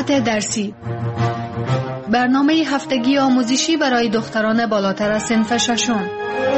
وسعت درسی، برنامه هفتگی آموزشی برای دختران بالاتر از صنف ششم.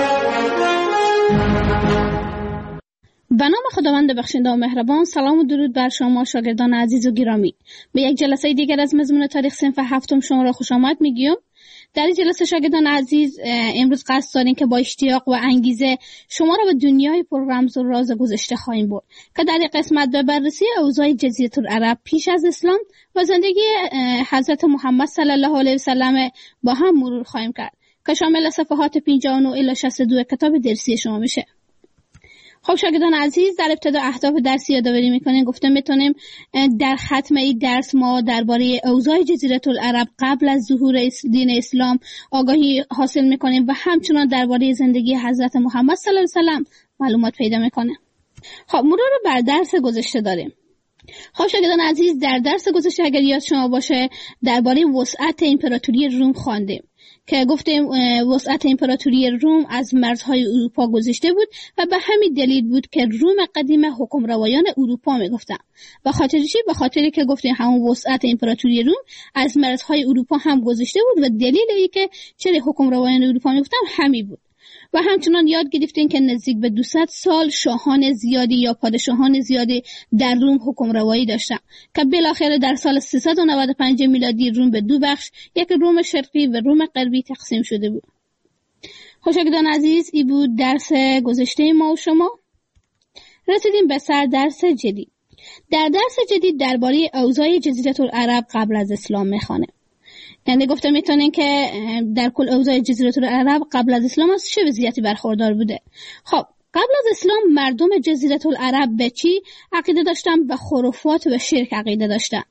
به نام خداوند بخشنده و مهربان. سلام و درود بر شما شاگردان عزیز و گرامی. به یک جلسه دیگر از مضمون تاریخ صنف هفتم شما را خوش آمد میگیم. در این جلسه شاگردان عزیز امروز قصد داریم که با اشتیاق و انگیزه شما را به دنیای پر رمز و راز گذشته خواهیم برد که در این قسمت به بررسی اوضاع جزیره العرب پیش از اسلام و زندگی حضرت محمد صلی الله علیه و سلم با هم مرور خواهیم کرد که شامل صفحات 59 الی 62 کتاب درسی شما میشه. خب شاگردان عزیز، در ابتدا اهداف درسی یادآوری میکنیم. گفته میتونیم در ختم این درس ما درباره اوضاع جزیره العرب قبل از ظهور دین اسلام آگاهی حاصل میکنیم و همچنان درباره زندگی حضرت محمد صلی الله علیه و سلم معلومات پیدا میکنیم. خب مرور بر درس گذشته داریم. خب شاگردان عزیز، در درس گذشته اگر یاد شما باشه درباره وسعت امپراتوری روم خواندیم که گفتیم وسعت امپراتوری روم از مرزهای اروپا گذشته بود و به همین دلیل بود که روم قدیم حکمروایان اروپا میگفتن. به خاطر چی؟ به خاطری که گفتیم همون وسعت امپراتوری روم از مرزهای اروپا هم گذشته بود و دلیل ای که چرا حکمروایان اروپا میگفتن همین بود. و همچنان یاد گرفتیم که نزدیک به 200 سال شاهان زیادی یا پادشاهان زیادی در روم حکمروایی داشتن که بالاخره در سال 395 میلادی روم به دو بخش، یک روم شرقی و روم غربی تقسیم شده بود. شاگردان عزیز، این بود درس گذشته ما و شما. رسیدیم به سر درس جدید. در درس جدید درباره اوضاع جزیره العرب قبل از اسلام میخوانیم. یعنی گفته میتونین که در کل اوضاع جزیره العرب قبل از اسلام از چه وضعیتی برخوردار بوده. خب قبل از اسلام مردم جزیره العرب به چی عقیده داشتن؟ به خرافات و شرک عقیده داشتن.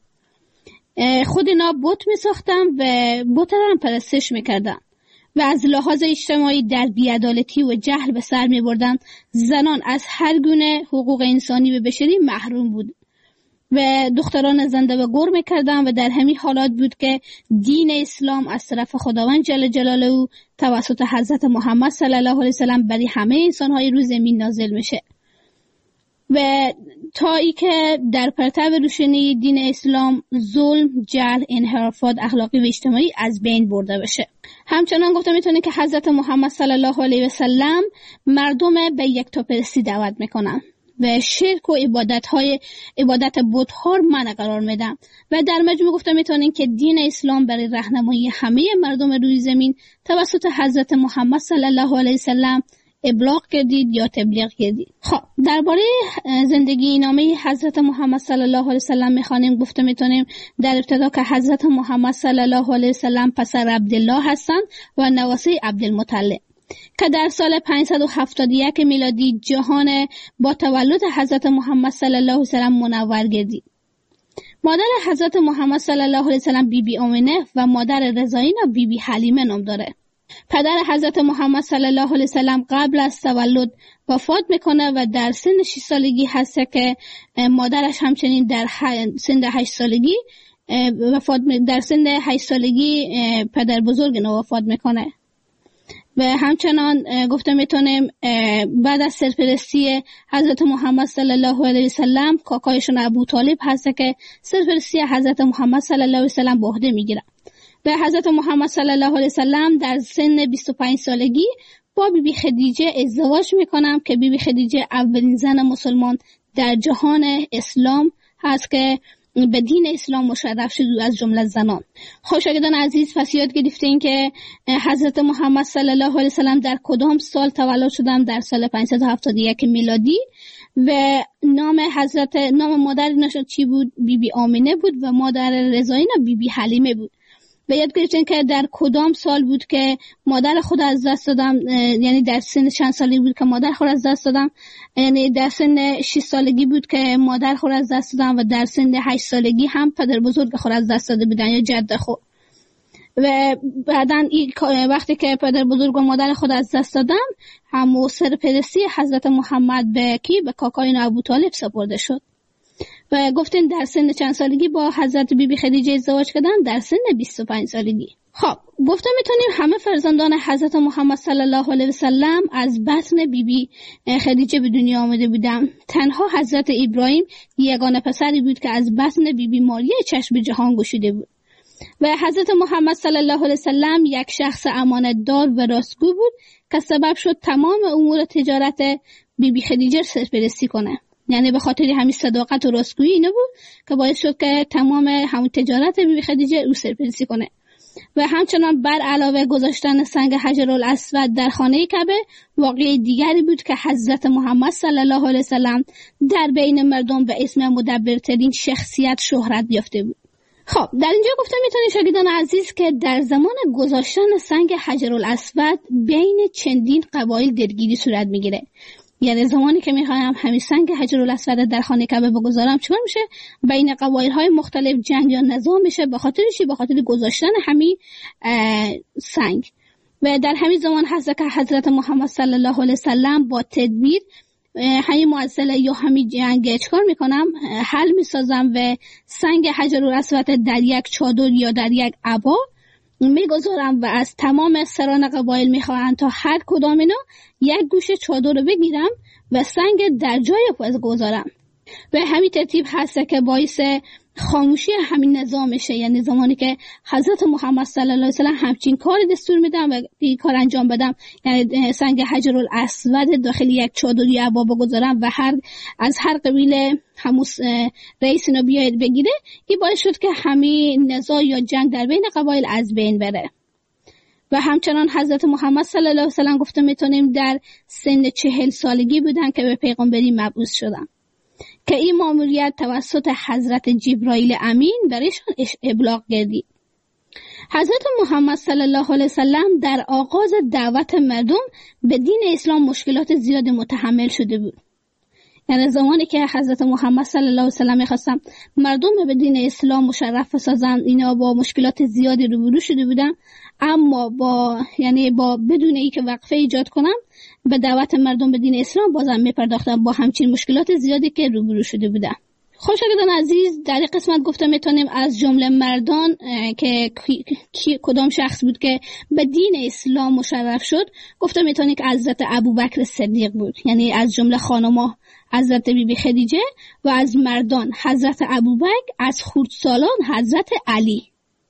خود اینا بت میساختن و بت را پرستش میکردن و از لحاظ اجتماعی در بی‌عدالتی و جهل به سر میبردن. زنان از هر گونه حقوق انسانی و بشری محروم بود و دختران زنده و گور میکردن و در همین حالات بود که دین اسلام از طرف خداوند جل جلاله توسط حضرت محمد صلی الله علیه وسلم برای همه انسان‌های روی زمین نازل میشه و تا ای که در پرتو روشنی دین اسلام ظلم، جهل، انحرافات اخلاقی و اجتماعی از بین برده بشه. همچنان گفته میتونه که حضرت محمد صلی الله علیه وسلم مردم به یکتاپرستی دعوت میکنن و شرک و عبادت بت‌ها را منع قرار میدن و در مجموع گفته میتونین که دین اسلام برای راهنمایی همه مردم روی زمین توسط حضرت محمد صلی الله علیه وسلم ابلاغ کردید یا تبلیغ کردید. خب درباره زندگی نامه حضرت محمد صلی الله علیه وسلم میخوانیم. گفته میتونیم در ابتدا که حضرت محمد صلی الله علیه وسلم پسر عبدالله هستند و نواسه عبدالمطلب که در سال 571 میلادی جهان با تولد حضرت محمد صلی الله علیه وسلم منور گردید. مادر حضرت محمد صلی الله علیه وسلم بی آمنه و مادر رضاینا بی حلیمه نام داره. پدر حضرت محمد صلی الله علیه وسلم قبل از تولد وفات میکنه و در سن 6 سالگی هست که مادرش همچنین در سن 8 سالگی در سن 8 سالگی پدر بزرگ نو وفات میکنه. و همچنان گفته میتونیم بعد از سرپرستی حضرت محمد صلی الله علیه وسلم کاکایشون ابو طالب هست که سرپرستی حضرت محمد صلی الله علیه وسلم به عهده میگیره و حضرت محمد صلی الله علیه وسلم در سن 25 سالگی با بیبی خدیجه ازدواج میکنم که بیبی خدیجه اولین زن مسلمان در جهان اسلام هست که به دین اسلام مشرف شد از جمله زنان. شاگردان عزیز، پس یاد گرفتین که حضرت محمد صلی الله علیه وسلم در کدام سال تولد شدن؟ در سال 571 میلادی و نام مادر نشد چی بود؟ بیبی آمنه بود و مادر رضاینا بیبی حلیمه بود. و یاد گرفتین که در کدام سال بود که مادر خود از دست دادم، یعنی در سن چند سالی بود که مادر خود از دست دادم؟ یعنی در سن 6 سالگی بود که مادر خود از دست دادم و در سن 8 سالگی هم پدر بزرگ خود از دست داده بودن یا جد خود. و بعدن وقتی که پدر بزرگ و مادر خود از دست دادم هم سرپرستی حضرت محمد به کاکای ابو طالب سپرده شد و گفتیم در سن چند سالگی با حضرت بیبی خدیجه ازدواج کردن؟ در سن 25 سالگی. خب گفتم میتونیم همه فرزندان حضرت محمد صلی الله علیه و سلم از بطن بیبی خدیجه به دنیا آمده بودند. تنها حضرت ابراهیم یگانه پسری بود که از بطن بیبی ماریه چشم به جهان گشوده بود و حضرت محمد صلی الله علیه و سلم یک شخص امانتدار و راستگو بود که سبب شد تمام امور تجارت بیبی خدیجه سرپرستی کنه. یعنی به خاطر همین صداقت و راستگویی اینو بود که باعث شد که تمام همون تجارت بیبی خدیجه او سرپرستی کنه. و همچنان بر علاوه گذاشتن سنگ حجرالاسود در خانه کعبه واقعه دیگری بود که حضرت محمد صلی الله علیه وسلم در بین مردم به اسم مدبرترین شخصیت شهرت یافته بود. خب در اینجا گفتم میتونید شاگردان عزیز که در زمان گذاشتن سنگ حجرالاسود بین چندین قبایل درگیری صورت میگیره. یعنی زمانی که میخوایم همین سنگ حجرالاسود در خانه کعبه بگذارم چطور میشه؟ بین قبایل های مختلف جنگ یا نزاع میشه به خاطر گذاشتن همین سنگ. و در همین زمان هست که حضرت محمد صلی الله علیه وسلم با تدبیر همین معضله یا همین جنگ چکار میکنم؟ حل میسازم و سنگ حجرالاسود در یک چادر یا در یک عبا میگذارم و از تمام سران قبایل میخواهند تا هر کدام اینا یک گوشه چادر رو بگیرم و سنگ در جای پس گذارم. و همین ترتیب هست که باعث خاموشی همین نظام میشه. یعنی زمانی که حضرت محمد صلی الله علیه وسلم همچین کار دستور میدم و این کار انجام بدم، یعنی سنگ حجرالاسود داخل یک چادر یا عبا بگذارم و از هر قبیله همون رئیس اینو بیاید بگیره، این باعث شد که همین نزاع یا جنگ در بین قبایل از بین بره. و همچنان حضرت محمد صلی الله علیه وسلم گفته میتونیم در سن 40 سالگی بودن که به پیغمبری مبعوث شدن که این ماموریت توسط حضرت جبرائیل امین برایشان ابلاغ گردید. حضرت محمد صلی الله علیه وسلم در آغاز دعوت مردم به دین اسلام مشکلات زیاد متحمل شده بود. یعنی زمانی که حضرت محمد صلی الله علیه وسلم می‌خواستن مردم به دین اسلام مشرف بسازن، اینا با مشکلات زیادی روبرو شده بودن، اما با بدون اینکه وقفه ایجاد کنن به دعوت مردم به دین اسلام بازم میپرداختن با همچین مشکلات زیادی که روبرو شده بودن. شاگردان عزیز، در این قسمت گفتم میتونیم از جمله مردان که کدام شخص بود که به دین اسلام مشرف شد، گفتم میتونیم که حضرت ابوبکر صدیق بود. یعنی از جمله خانم‌ها حضرت بیبی خدیجه و از مردان حضرت ابوبکر، از خردسالان حضرت علی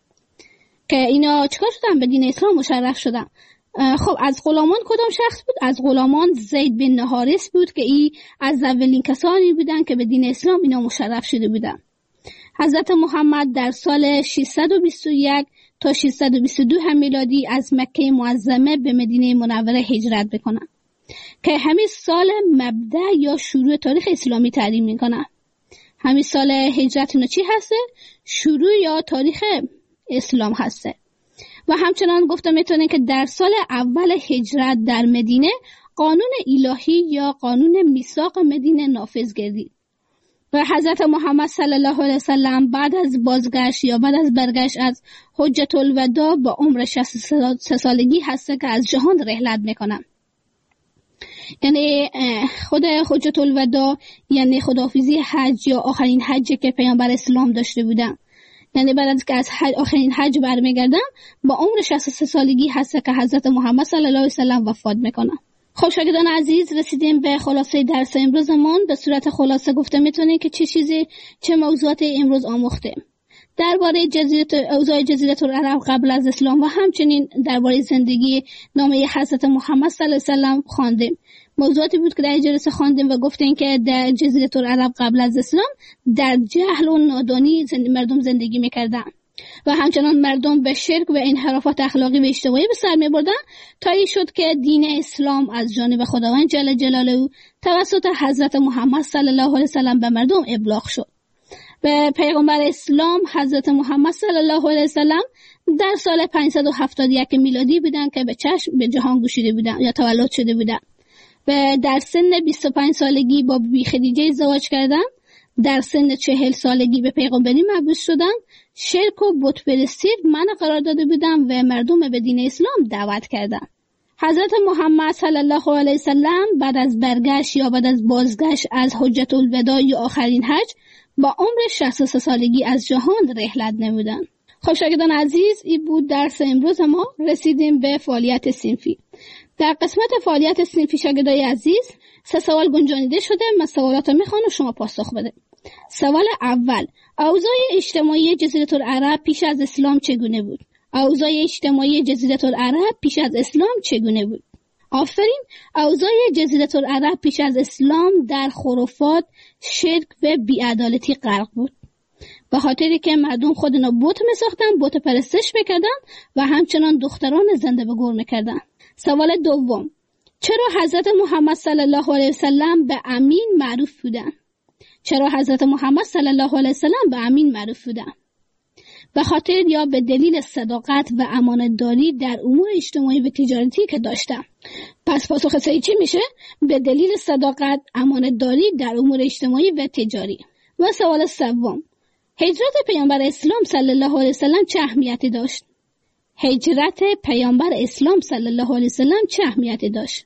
که اینا چکار شدن؟ به دین اسلام مشرف شدن. خب از غلامان کدام شخص بود؟ از غلامان زید بن حارث بود که ای از اولین کسانی بودن که به دین اسلام اینا مشرف شده بودن. حضرت محمد در سال 621 تا 622 هم میلادی از مکه معظمه به مدینه منوره هجرت بکنن که همین سال مبدأ یا شروع تاریخ اسلامی تعیین میکنن. همین سال هجرت اینا چی هسته؟ شروع یا تاریخ اسلام هسته. و همچنان گفتم میتونه که در سال اول هجرت در مدینه قانون الهی یا قانون میثاق مدینه نافذ گردید و حضرت محمد صلی الله علیه وسلم بعد از بازگشت یا بعد از برگشت از حجة الوداع با عمر 63 سالگی هسته که از جهان رحلت میکنن. یعنی خود حجة الوداع یعنی خداحافظی حج یا آخرین حجی که پیامبر اسلام داشته بودن. یعنی بعد از که از آخرین حج برمیگردن با عمر 63 سالگی هست که حضرت محمد صلی الله علیه وسلم وفات میکنن. خب شاگردان عزیز، رسیدیم به خلاصه درس امروزمون. به صورت خلاصه گفته میتونیم که چه موضوعات امروز آموختیم درباره اوضاع جزیره العرب قبل از اسلام و همچنین درباره زندگی نامه حضرت محمد صلی الله علیه وسلم خواندیم. موضوعاتی بود که در جلسه خواندیم و گفتیم که در جزیره العرب قبل از اسلام در جهل و نادانی مردم زندگی میکردن و همچنان مردم به شرک و انحرافات اخلاقی و اجتماعی به سر میبردن تا این شد که دین اسلام از جانب خداوند جل جلاله توسط حضرت محمد صلی الله علیه وسلم به مردم ابلاغ شد. به پیغمبر اسلام حضرت محمد صلی الله علیه وسلم در سال 571 میلادی بودن که به جهان گشوده بودن یا تولد شده بودن و در سن 25 سالگی با بیبی خدیجه ازدواج کردن. در سن 40 سالگی به پیغمبری مبعوث شدن. شرک و بت پرستی منع قرار داده بودن و مردم به دین اسلام دعوت کردن. حضرت محمد صلی الله علیه وسلم بعد از برگشت یا بعد از بازگشت از حجت الوداع یا آخرین حج با عمر 63 سالگی از جهان رحلت نمودند. خب شاگردان عزیز، این بود درس امروز ما. رسیدیم به فعالیت صنفی. در قسمت فعالیت صنفی شاگردای عزیز 3 سوال گنجانیده شده. من سوالات رو میخوام و شما پاسخ بده. سوال اول: اوضاع اجتماعی جزیره العرب پیش از اسلام چگونه بود؟ اوضاع اجتماعی جزیره العرب پیش از اسلام چگونه بود؟ آفرین. اوضاع جزیره العرب پیش از اسلام در خرافات، شرک و بی‌عدالتی غرق بود. به خاطری که مردم خودنا بت می‌ساختن، بت پرستش می‌کردن و همچنان دختران زنده به گور می‌کردن. سوال دوم: چرا حضرت محمد صلی الله علیه وسلم به امین معروف بودند؟ چرا حضرت محمد صلی الله علیه وسلم به امین معروف بودند؟ به خاطر یا به دلیل صداقت و امانتداری در امور اجتماعی و تجارتی که داشتند. پس پاسخ صحیح چی میشه؟ به دلیل صداقت، امانتداری در امور اجتماعی و تجاری. و سوال سوم: هجرت پیامبر اسلام صلی الله علیه وسلم چه اهمیتی داشت؟ هجرت پیامبر اسلام صلی الله علیه وسلم چه اهمیتی داشت؟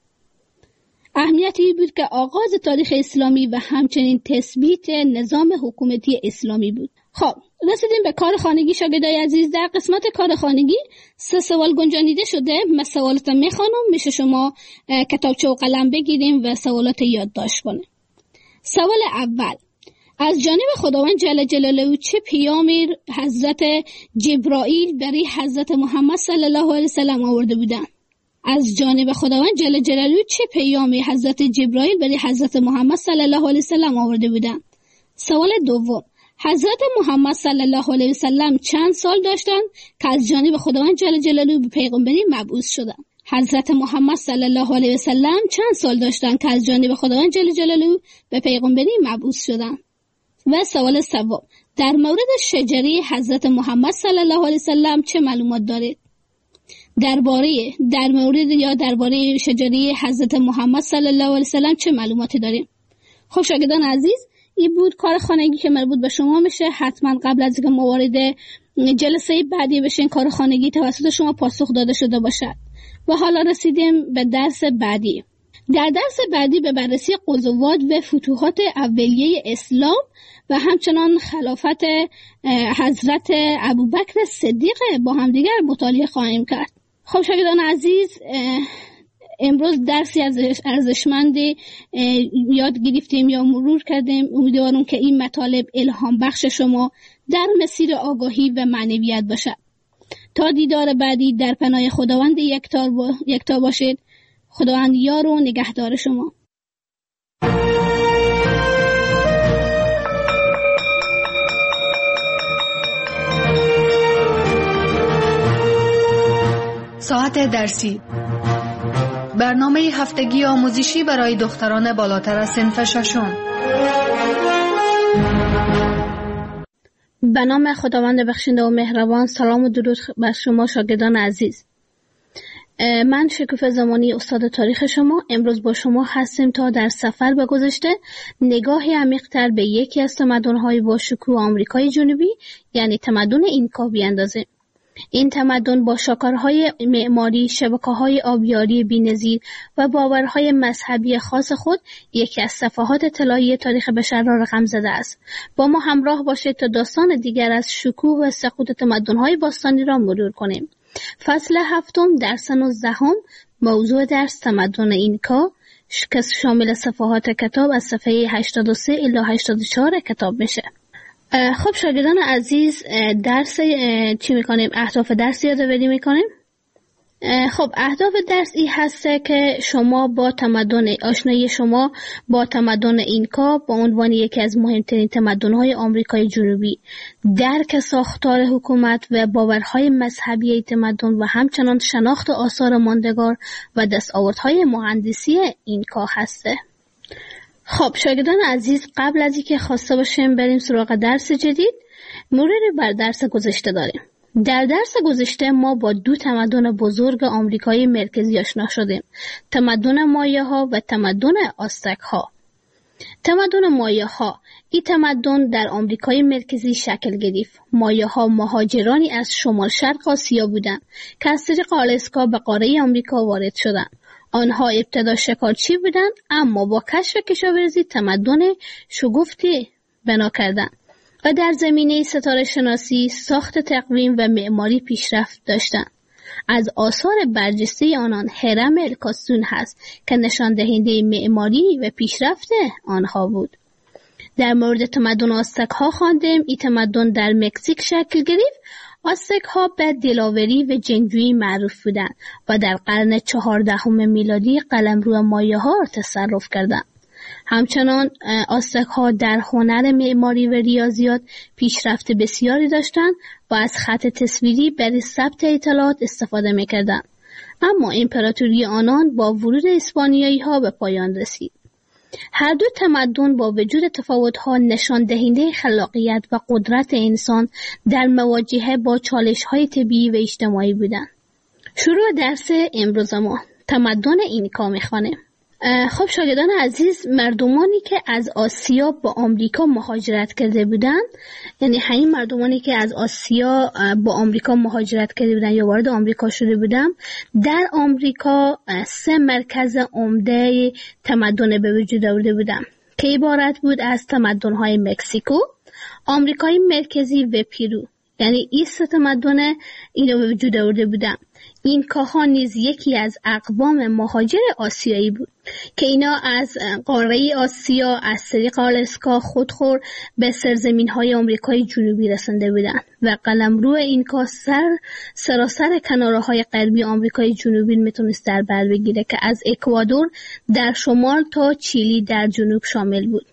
اهمیتی بود که آغاز تاریخ اسلامی و همچنین تثبیت نظام حکومتی اسلامی بود. خب رسیدیم به کار خانگی شاگردای عزیز. در قسمت کار خانگی 3 سوال گنجانیده شده. من سوالات میخوانم، میشه شما کتابچه و قلم بگیریم و سوالات یادداشت کنیم. سوال اول: از جانب خداوند جل جلاله چه پیامی حضرت جبرائیل برای حضرت محمد صلی الله علیه وسلم آورده بودند؟ از جانب خداوند جل جلاله چه پیامی حضرت جبرائیل برای حضرت محمد صلی الله علیه وسلم آورده بودند؟ سوال دوم: حضرت محمد صلی الله علیه وسلم چند سال داشتند که از جانب خداوند جل جلاله به پیغمبری مبعوث شدند؟ حضرت محمد صلی الله علیه وسلم چند سال داشتند که از جانب خداوند جل جلاله به پیغمبری مبعوث شدند؟ و سوال سوم: در مورد شجره حضرت محمد صلی الله علیه وسلم چه معلومات دارید؟ درباره شجره حضرت محمد صلی الله علیه وسلم چه معلوماتی داریم؟ خب شاگردان عزیز، این بود کار خانگی که مربوط به شما میشه. حتما قبل از اینکه ما وارد جلسه بعدی بشین کار خانگی توسط شما پاسخ داده شده باشد. و حالا رسیدیم به درس بعدی. در درس بعدی به بررسی غزوات و فتوحات اولیه اسلام و همچنان خلافت حضرت ابوبکر صدیق با همدیگر مطالعه خواهیم کرد. خب شاگردان عزیز، امروز درسی ارزشمندی یاد گرفتیم یا مرور کردیم. امیدوارم که این مطالب الهام بخش شما در مسیر آگاهی و معنویت باشد. تا دیدار بعدی در پناه خداوند یکتا باشید. خداوند یار و نگهدار شما. ساعت درسی، برنامه هفتگی آموزشی برای دختران بالاتر از صنف ششم. به نام خداوند بخشنده و مهربان. سلام و درود بر شما شاگردان عزیز. من شکوفه زمانی استاد تاریخ شما امروز با شما هستیم تا در سفر به گذشته نگاهی عمیق‌تر به یکی از تمدن‌های با شکوه آمریکای جنوبی یعنی تمدن اینکا بیاندازیم. این تمدن با شاهکارهای معماری، شبکه‌های آبیاری بی‌نظیر و باورهای مذهبی خاص خود یکی از صفحات طلایی تاریخ بشر را رقم زده است. با ما همراه باشید تا داستان دیگر از شکوه و سقوط تمدن‌های باستانی را مرور کنیم. فصل 7 درس 19 موضوع درس تمدن اینکا که شامل صفحات کتاب از صفحه 83 الی 84 کتاب میشه. خب شاگردان عزیز، درس چی میکنیم؟ اهداف درس یادآوری میکنیم. خب اهداف درس این هسته که شما با آشنایی شما با تمدن اینکا با عنوان یکی از مهمترین تمدن‌های آمریکای جنوبی، درک ساختار حکومت و باورهای مذهبی تمدن و همچنان شناخت آثار ماندگار و دستاوردهای مهندسی اینکا هسته. خب شاگردان عزیز، قبل از اینکه خواسته باشیم بریم سراغ درس جدید، مروری بر درس گذشته داریم. در درس گذشته ما با 2 تمدن بزرگ آمریکای مرکزی آشنا شدیم، تمدن مایاها و تمدن آزتک ها. تمدن مایه ها. این تمدن در آمریکای مرکزی شکل گرفت. مایه ها مهاجرانی از شمال شرق آسیا بودند که از طریق آلاسکا به قاره آمریکا وارد شدند. آنها ابتدا شکارچی بودند، اما با کشف کشاورزی تمدن شگفتی بنا کردند و در زمینه ستاره شناسی، ساخت تقویم و معماری پیشرفت داشتند. از آثار برجسته آنان هرم الکاسون هست که نشان دهنده معماری و پیشرفت آنها بود. در مورد تمدن آزتک ها خواندیم. این تمدن در مکزیک شکل گرفت. آزتک ها به دلاوری و جنگجویی معروف بودند و در قرن 14 میلادی قلمرو مایه ها را تصرف کردند. همچنان آزتک ها در هنر معماری و ریاضیات پیشرفت بسیاری داشتند و از خط تصویری برای ثبت اطلاعات استفاده می‌کردند. اما امپراتوری آنان با ورود اسپانیایی ها به پایان رسید. هر دو تمدن با وجود تفاوت‌ها نشان دهنده خلاقیت و قدرت انسان در مواجهه با چالش‌های طبیعی و اجتماعی بودند. شروع درس امروز ما تمدن اینکا می‌خوانیم. خب شاگردان عزیز، مردمانی که از آسیا با آمریکا مهاجرت کرده بودند، یعنی همین مردمانی که از آسیا با آمریکا مهاجرت کرده بودند یا وارد آمریکا شده بودند، در آمریکا 3 مرکز عمده تمدن به وجود آورده بودند که عبارت بود از تمدن‌های مکزیکو، آمریکای مرکزی و پیرو. یعنی این 3 تمدن اینو به وجود آورده بودند. اینکاها نیز یکی از اقوام مهاجر آسیایی بود که اینا از قاره آسیا از طریق آلاسکا خودخور به سرزمین‌های آمریکای جنوبی رسنده بودند و قلمرو اینکا سراسر کناره‌های غربی آمریکای جنوبی میتونست در بر بگیره که از اکوادور در شمال تا چیلی در جنوب شامل بود.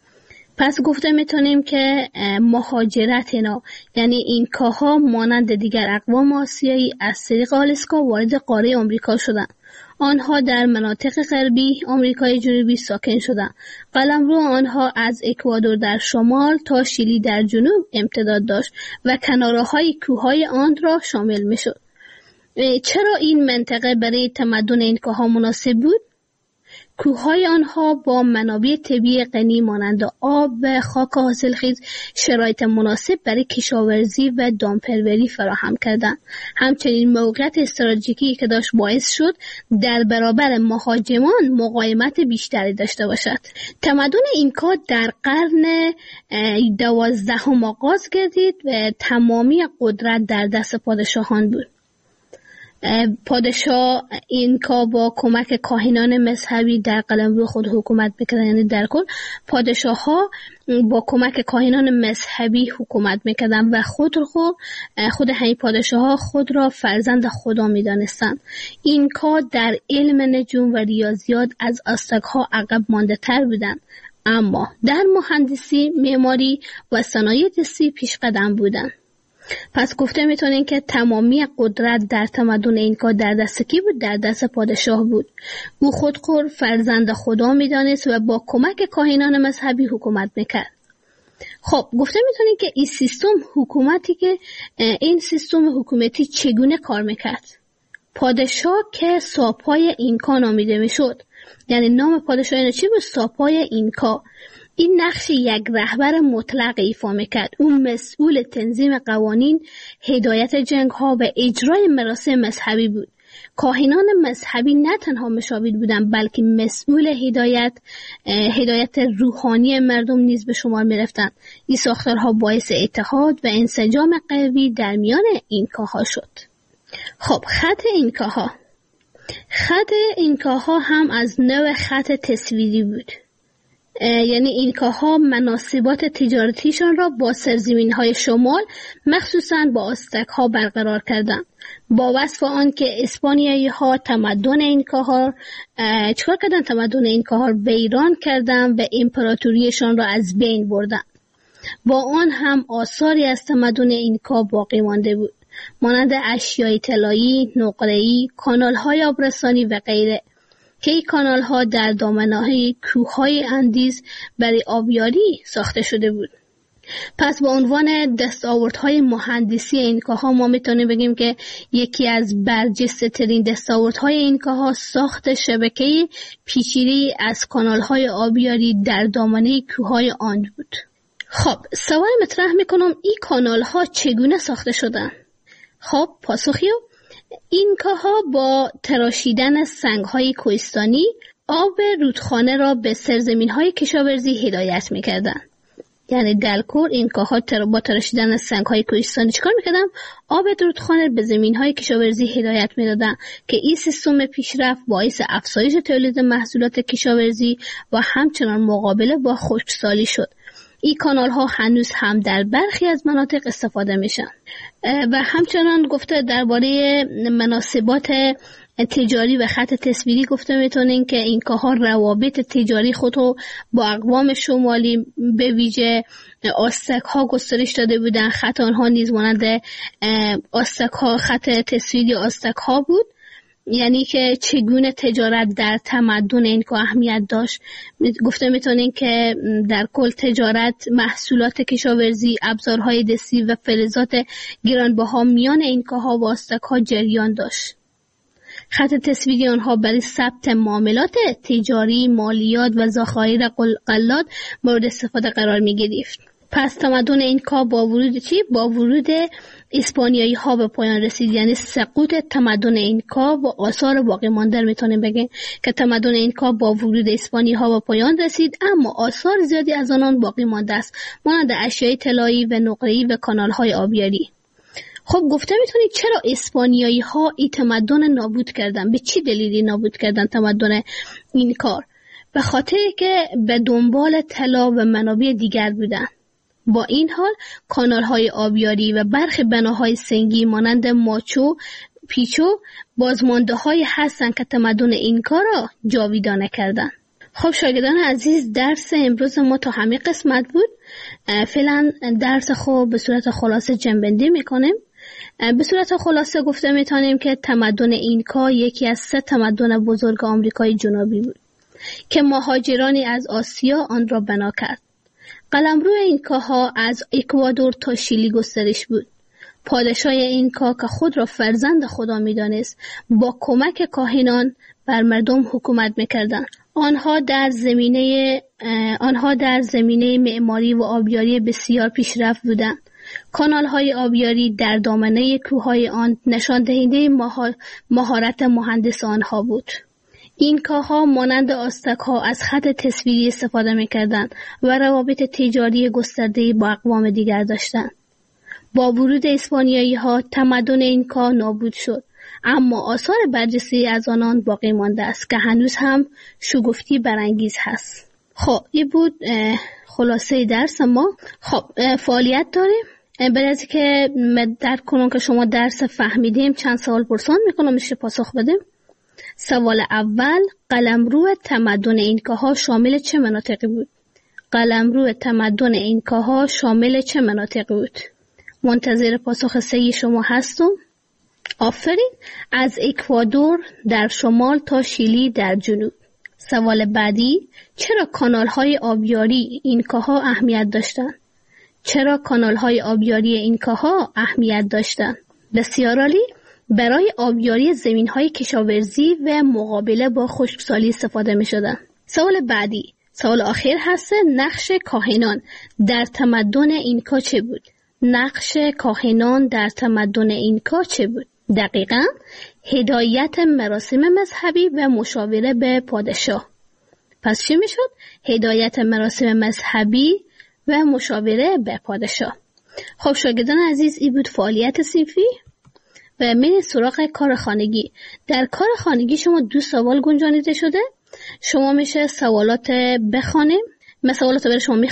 پس گفته میتونیم که مهاجرت اینا، یعنی اینکاها مانند دیگر اقوام آسیایی از طریق آلاسکا وارد قاره آمریکا شدند. آنها در مناطق غربی آمریکای جنوبی ساکن شدند. قلمرو آنها از اکوادور در شمال تا شیلی در جنوب امتداد داشت و کناره‌های کوههای آن را شامل میشد. چرا این منطقه برای تمدن اینکاها مناسب بود؟ کوههای آنها با منابع طبیعی غنی مانند آب و خاک حاصلخیز شرایط مناسب برای کشاورزی و دامپروری فراهم کردند. همچنین موقعیت استراتژیکی که داشت باعث شد در برابر مهاجمان مقاومت بیشتری داشته باشد. تمدن اینکا در قرن 12 آغاز گردید و تمامی قدرت در دست پادشاهان بود. پادشاه اینکا با کمک کاهنان مذهبی در قلمرو خود حکومت میکردن. یعنی در کل پادشاه ها با کمک کاهنان مذهبی حکومت میکردن و خود همین پادشاه ها خود را فرزند خدا میدانستند. اینکا در علم نجوم و ریاضیات از آزتک ها عقب مانده تر بودند، اما در مهندسی، معماری و صنایع دستی پیش قدم بودند. پس گفته میتونین که تمامی قدرت در تمدن اینکا در دست کی بود؟ در دست پادشاه بود. او خودخور فرزند خدا میدانست و با کمک کاهنان مذهبی حکومت میکرد. خب گفته میتونین که این سیستم حکومتی چگونه کار میکرد؟ پادشاه که ساپای اینکا نامیده میشد. یعنی نام پادشاه اینو چی بود؟ ساپای اینکا. این نقش یک رهبر مطلق ایفا میکرد. اون مسئول تنظیم قوانین، هدایت جنگ ها و اجرای مراسم مذهبی بود. کاهنان مذهبی نه تنها مشاور بودند، بلکه مسئول هدایت روحانی مردم نیز به شمار میرفتند. این ساختارها باعث اتحاد و انسجام قوی در میان اینکاها شد. خب خط اینکاها هم از نوع خط تصویری بود. یعنی اینکاها مناسبات تجارتیشان را با سرزمین‌های شمال مخصوصاً با آزتک ها برقرار کردند. با وصف آن که اسپانیایی ها تمدن اینکاها چکار کردن؟ تمدن اینکاها را ویران کردند و امپراتوریشان را از بین بردند. با آن هم آثاری از تمدن اینکا باقی مانده بود، مانند اشیای طلایی، نقره‌ای، کانال‌های آبرسانی و غیره که این کانال ها در دامنه‌های کوههای اندیز برای آبیاری ساخته شده بود. پس با عنوان دستاوردهای مهندسی اینکاها ما میتونیم بگیم که یکی از برجسته ترین دستاوردهای اینکاها ساخت شبکه پیچیده‌ای از کانالهای آبیاری در دامنه کوههای آند بود. خب سوال مطرح میکنم این کانالها چگونه ساخته شدن؟ خب پاسخیو، اینکاها با تراشیدن سنگهای کوهستانی آب رودخانه را به سرزمینهای کشاورزی هدایت میکردن. یعنی در کل اینکاها با تراشیدن سنگهای کوهستانی چیکار میکردن؟ آب رودخانه به زمینهای کشاورزی هدایت میدادن که این سیستم پیشرفت باعث افزایش تولید محصولات کشاورزی و همچنان مقابله با خشکسالی شد. این کانال ها هنوز هم در برخی از مناطق استفاده میشن و همچنان گفته درباره مناسبات تجاری و خط تصویری گفته میتونین که اینکاها روابط تجاری خود رو با اقوام شمالی به ویژه آستک ها گسترش داده بودن. خط آنها نیز مانند آستک ها، خط تصویری آستک ها بود، یعنی که چگونه تجارت در تمدن اینکا اهمیت داشت. گفته میتونین که در کل تجارت، محصولات کشاورزی، ابزارهای دستی و فلزات گرانبها میان اینکاها و آستک‌ها جریان داشت. خط تصویری آنها برای ثبت معاملات تجاری، مالیات و ذخایر غلات مورد استفاده قرار می گرفت. پس تمدن اینکا با ورود اسپانیایی ها به پایان رسید. یعنی سقوط تمدن اینکا و آثار باقی مانده میتونیم بگیم که تمدن اینکا با ورود اسپانیایی ها به پایان رسید، اما آثار زیادی از آنان باقی مانده است، مانند اشیاء طلایی و نقره‌ای و کانال های آبیاری. خب گفته میتونید چرا اسپانیایی ها این تمدن نابود کردن؟ به چی دلیلی نابود کردن تمدن اینکا؟ به خاطر که به دنبال طلا و منابع دیگر بودن. با این حال کانال‌های آبیاری و برخی بناهای سنگی مانند ماچو پیچو بازمانده‌هایی هستند که تمدن اینکا را جاویدانه کردند. خب شاگردان عزیز، درس امروز ما تا همین قسمت بود. فعلا درس خود به صورت خلاصه جنبندی میکنیم. به صورت خلاصه گفته میتونیم که تمدن اینکا یکی از 3 تمدن بزرگ آمریکای جنوبی بود که مهاجرانی از آسیا آن را بنا کرد. قلمرو اینکاها از اکوادور تا شیلی گسترش بود. پادشاه اینکا که خود را فرزند خدا می‌دانست، با کمک کاهنان بر مردم حکومت می‌کردند. آنها در زمینه معماری و آبیاری بسیار پیشرفت بودند. کانال‌های آبیاری در دامنه کوههای آن نشان دهنده مهارت مهندس آنها بود. اینکاها مانند آستک‌ها از خط تصویری استفاده می‌کردند و روابط تجاری گسترده‌ای با اقوام دیگر داشتند. با ورود اسپانیایی‌ها تمدن اینکا نابود شد، اما آثار برجسته از آنان باقی مانده است که هنوز هم شگفتی برانگیز هست. خب این بود خلاصه درس ما. خب فعالیت داریم. برای از که درک کنم که شما درس فهمیدیم، چند سوال پرسان میکنم میشه پاسخ بدیم. سوال اول، قلمرو تمدن اینکاها شامل چه مناطقی بود؟ قلمرو تمدن اینکاها شامل چه مناطقی بود؟ منتظر پاسخ صحیح شما هستم. آفرین. از اکوادور در شمال تا شیلی در جنوب. سوال بعدی، چرا کانال‌های آبیاری اینکاها اهمیت داشتند؟ چرا کانال‌های آبیاری اینکاها اهمیت داشتند؟ بسیار عالی. برای آبیاری زمین‌های کشاورزی و مقابله با خشکسالی استفاده می‌شدند. سوال بعدی، سوال آخر هست، نقش کاهنان در تمدن اینکا چه بود؟ نقش کاهنان در تمدن اینکا چه بود؟ دقیقاً هدایت مراسم مذهبی و مشاوره به پادشاه. پس چی میشد؟ هدایت مراسم مذهبی و مشاوره به پادشاه. خب شاگردان عزیز، این بود فعالیت صنفی و میریم سراغ کار خانگی. در کار خانگی شما 2 سوال گنجانیده شده. شما میشه سوالات بخوانیم. من سوالات برای شما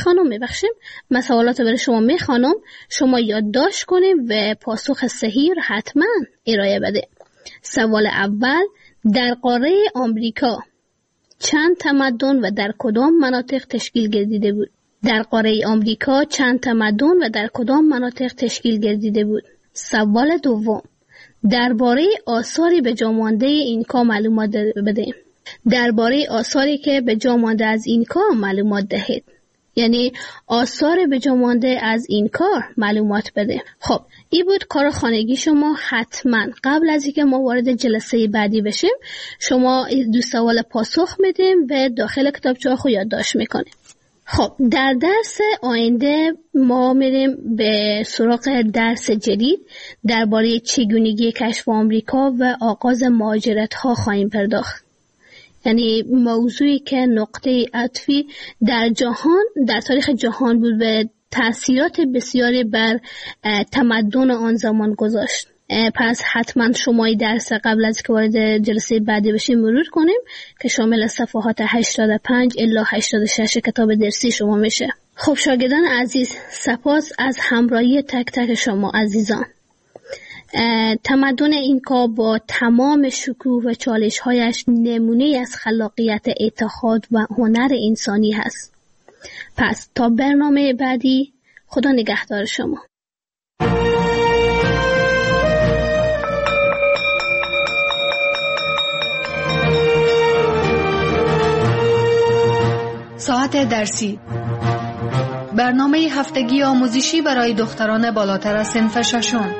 میخوانم. شما یادداشت کنیم و پاسخ صحیح رو حتما ارائه بده. سوال اول، در قاره آمریکا چند تمدن و در کدام مناطق تشکیل گردیده بود؟ در قاره آمریکا چند تمدن و در کدام مناطق تشکیل گردیده بود؟ سوال دوم، درباره آثاری به جا مانده اینکا معلومات بده. درباره آثاری که به جا مانده از اینکا معلومات دهید. یعنی آثار به جا مانده از این کار معلومات بده. خب این بود کار خانگی شما. حتما قبل از اینکه ما وارد جلسه بعدی بشیم شما این 2 سوال پاسخ میدیم و داخل کتابچه خود یادداشت میکنیم. خب در درس آینده ما میریم به سراغ درس جدید درباره چگونگی کشف آمریکا و آغاز مهاجرت ها خواهیم پرداخت. یعنی موضوعی که نقطه عطفی در تاریخ جهان بود و تأثیرات بسیاری بر تمدن آن زمان گذاشت. پس حتما شما این درس قبل از که وارد جلسه بعدی بشیم مرور کنیم که شامل صفحات 85 الی 86 کتاب درسی شما میشه. خب شاگردان عزیز، سپاس از همراهی تک تک شما عزیزان. تمدن اینکا با تمام شکوه و چالش‌هایش نمونه از خلاقیت، اتحاد و هنر انسانی هست. پس تا برنامه بعدی، خدا نگهدار شما. ساعت درسی، برنامه هفتگی آموزشی برای دختران بالاتر از صنف ششم.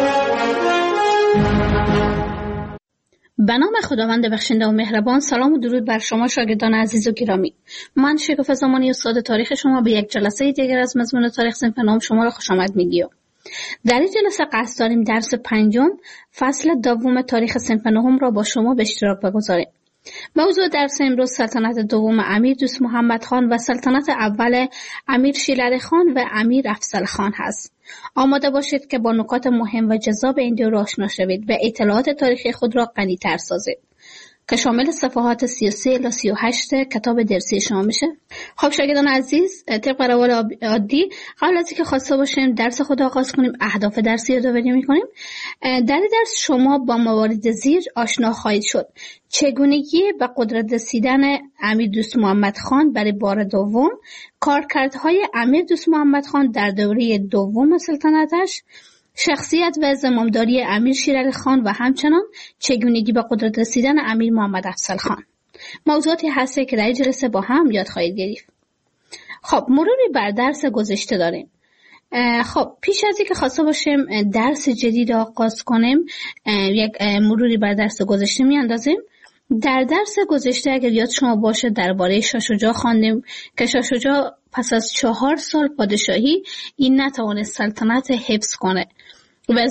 به نام خداوند بخشنده و مهربان. سلام و درود بر شما شاگردان عزیز و گرامی. من شکوفه زمانی استاد تاریخ شما به یک جلسه دیگر از مضمون تاریخ صنف نهم شما را خوش آمد میگیم. در این جلسه قصد داریم درس 5 فصل 2 تاریخ صنف نهم را با شما به اشتراک بگذاریم. موضوع درس امروز سلطنت دوم امیر دوست محمد خان و سلطنت اول امیر شیرعلی خان و امیر افضل خان هست. آماده باشید که با نکات مهم و جذاب این دو را آشنا شوید و اطلاعات تاریخی خود را غنی‌تر سازید که شامل صفحات 33 الی 38 کتاب درسی شما میشه. خب شاگردان عزیز، طبق روال عادی قبل از اینکه خواسته باشیم درس خود آغاز کنیم اهداف درسی یادآوری میکنیم. در درس شما با موارد زیر آشنا خواهید شد: چگونگی به قدرت رسیدن امیر دوست محمد خان برای بار دوم، کارکردهای امیر دوست محمد خان در دوره دوم سلطنتش، شخصیت و زمامداری امیر شیرعلی خان و همچنان چگونگی به قدرت رسیدن امیر محمد افضل خان. موضوعاتی هسته که در جلسه با هم یاد خواهید گرفت. خب مروری بر درس گذشته داریم. خب پیش از اینکه خواسته باشیم درس جدید آغاز کنیم یک مروری بر درس گذشته میاندازیم. در درس گذشته اگر یاد شما باشه درباره شاه شجاع خواندیم که شاه شجاع پس از 4 سال پادشاهی این نتوانست سلطنت حفظ کنه و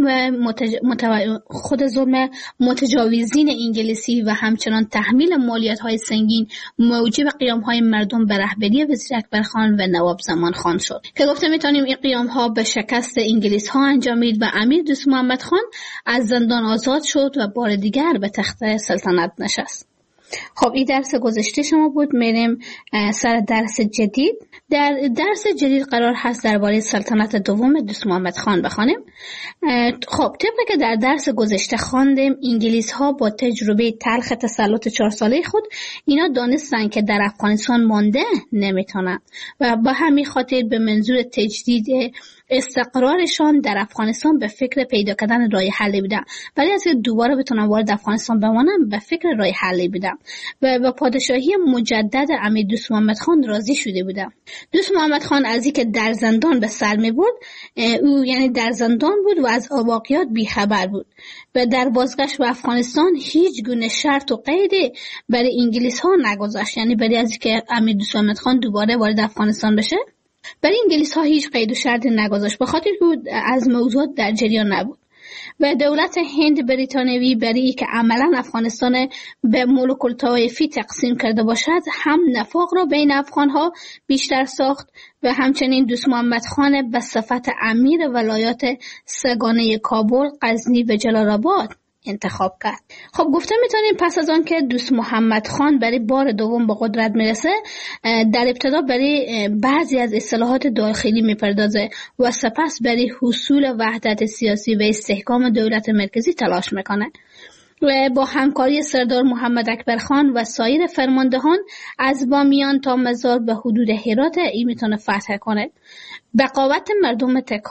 خود ظلم متجاوزین انگلیسی و همچنان تحمیل مالیات‌های سنگین موجب قیام‌های مردم به رهبری وزیر اکبر خان و نواب زمان خان شد که گفته می‌تونیم این قیام‌ها به شکست انگلیس‌ها انجامید و امیر دوست محمد خان از زندان آزاد شد و بار دیگر به تخت سلطنت نشست. خب این درس گذشته شما بود. میریم سر درس جدید. در درس جدید قرار هست درباره سلطنت دوم دوست محمد خان بخوانیم. خب طبق که در درس گذشته خواندیم، انگلیس ها با تجربه تلخ تسلط 4 ساله خود اینا دانستن که در افغانستان مانده نمیتونن و با همین خاطر به منظور تجدید استقرارشان در افغانستان به فکر پیدا کردن راه حلی بودن. ولی از که دوباره بتونن وارد افغانستان بمانن به فکر راه حلی بودن و با پادشاهی مجدد امیر دوست محمد خان راضی شده بودن. دوست محمد خان از اینکه در زندان به سر می‌برد، او یعنی در زندان بود و از واقعیات بیخبر بود و در بازگشت به افغانستان هیچ گونه شرط و قیدی برای انگلیس ها نگذاشت. یعنی برای از اینکه امیر دوست محمد خان دوباره وارد افغانستان بشه برای انگلیس ها هیچ قید و شرطی نگذاشت، به خاطر که از موضوعات در جریان نبود و دولت هند بریتانیایی برای که عملا افغانستان به ملوک الطوایفی تقسیم کرده باشد هم نفاق را بین افغان ها بیشتر ساخت و همچنین دوست محمد خان به صفت امیر ولایات سگانه کابل، غزنی و جلال آباد انتخاب کرد. خب گفته میتونیم پس از آن که دوست محمد خان برای بار دوم به قدرت میرسه، در ابتدا برای بعضی از اصلاحات داخلی میپردازه و سپس برای حصول وحدت سیاسی و استحکام دولت مرکزی تلاش میکنه و با همکاری سردار محمد اکبر خان و سایر فرماندهان از بامیان تا مزار به حدود هرات ای میتونه فتح کنه. بقاوت مردم تکاب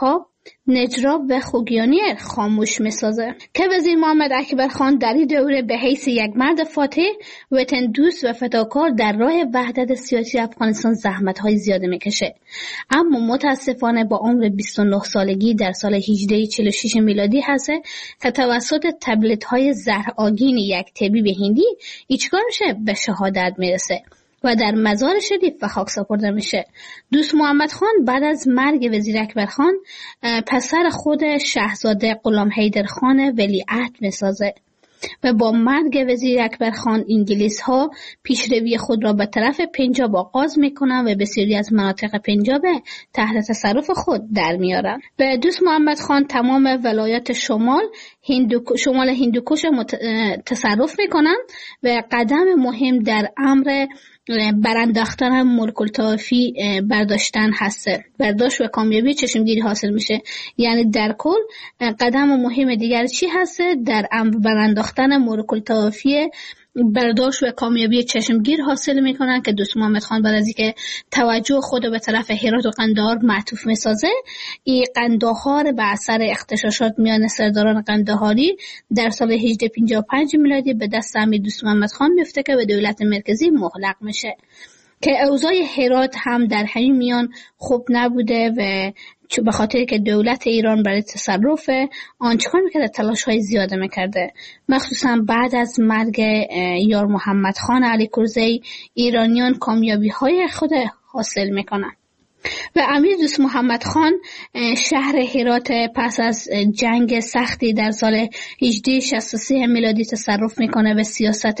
نجراب و خوگیانیر خاموش میسازه که وزیر محمد اکبر خان در این دوره به حیث یک مرد فاتح وطن دوست و فداکار در راه وحدت سیاسی افغانستان زحمت‌های زیاده میکشه، اما متاسفانه با عمر 29 سالگی در سال 1846 میلادی هست که توسط تبلیغات‌های زهرآگین یک طبیب هندی ایچکار میشه به شهادت میرسه و در مزار شریف به خاک سپرده میشه. دوست محمد خان بعد از مرگ وزیر اکبر خان پسر خود شاهزاده غلام حیدر خان ولیعهد میسازه و با مرگ وزیر اکبر خان انگلیس ها پیشروی خود را به طرف پنجاب آغاز میکنن و بسیاری از مناطق پنجاب تحت تصرف خود در میارن. به دوست محمد خان تمام ولایات شمال هندوکش تصرف میکنن و قدم مهم در امر برانداختن ملک الطوایفی برداشتن هسته. برداشت و کامیابی چشمگیری حاصل میشه. یعنی در کل قدم مهم دیگر چی هسته؟ در امر برانداختن ملک الطوایفی برداشت و کامیابی چشمگیر حاصل میکنن که دوست محمد خان بعد از اینکه توجه خود به طرف هرات و قندهار معطوف میسازه، این قندهار به اثر اغتشاشات میان سرداران قندهاری در سال 1855 میلادی به دست امیر دوست محمد خان میفته که به دولت مرکزی مغلق میشه که اوضاع هرات هم در همین میان خوب نبوده و به خاطر که دولت ایران برای تصرف آن چکار میکرده؟ تلاش های زیاده میکرده، مخصوصا بعد از مرگ یار محمد خان علی کرزی ایرانیان کامیابی های خود حاصل میکنن و امیر دوست محمد خان شهر هرات پس از جنگ سختی در سال 1863 میلادی تصرف میکنه و سیاست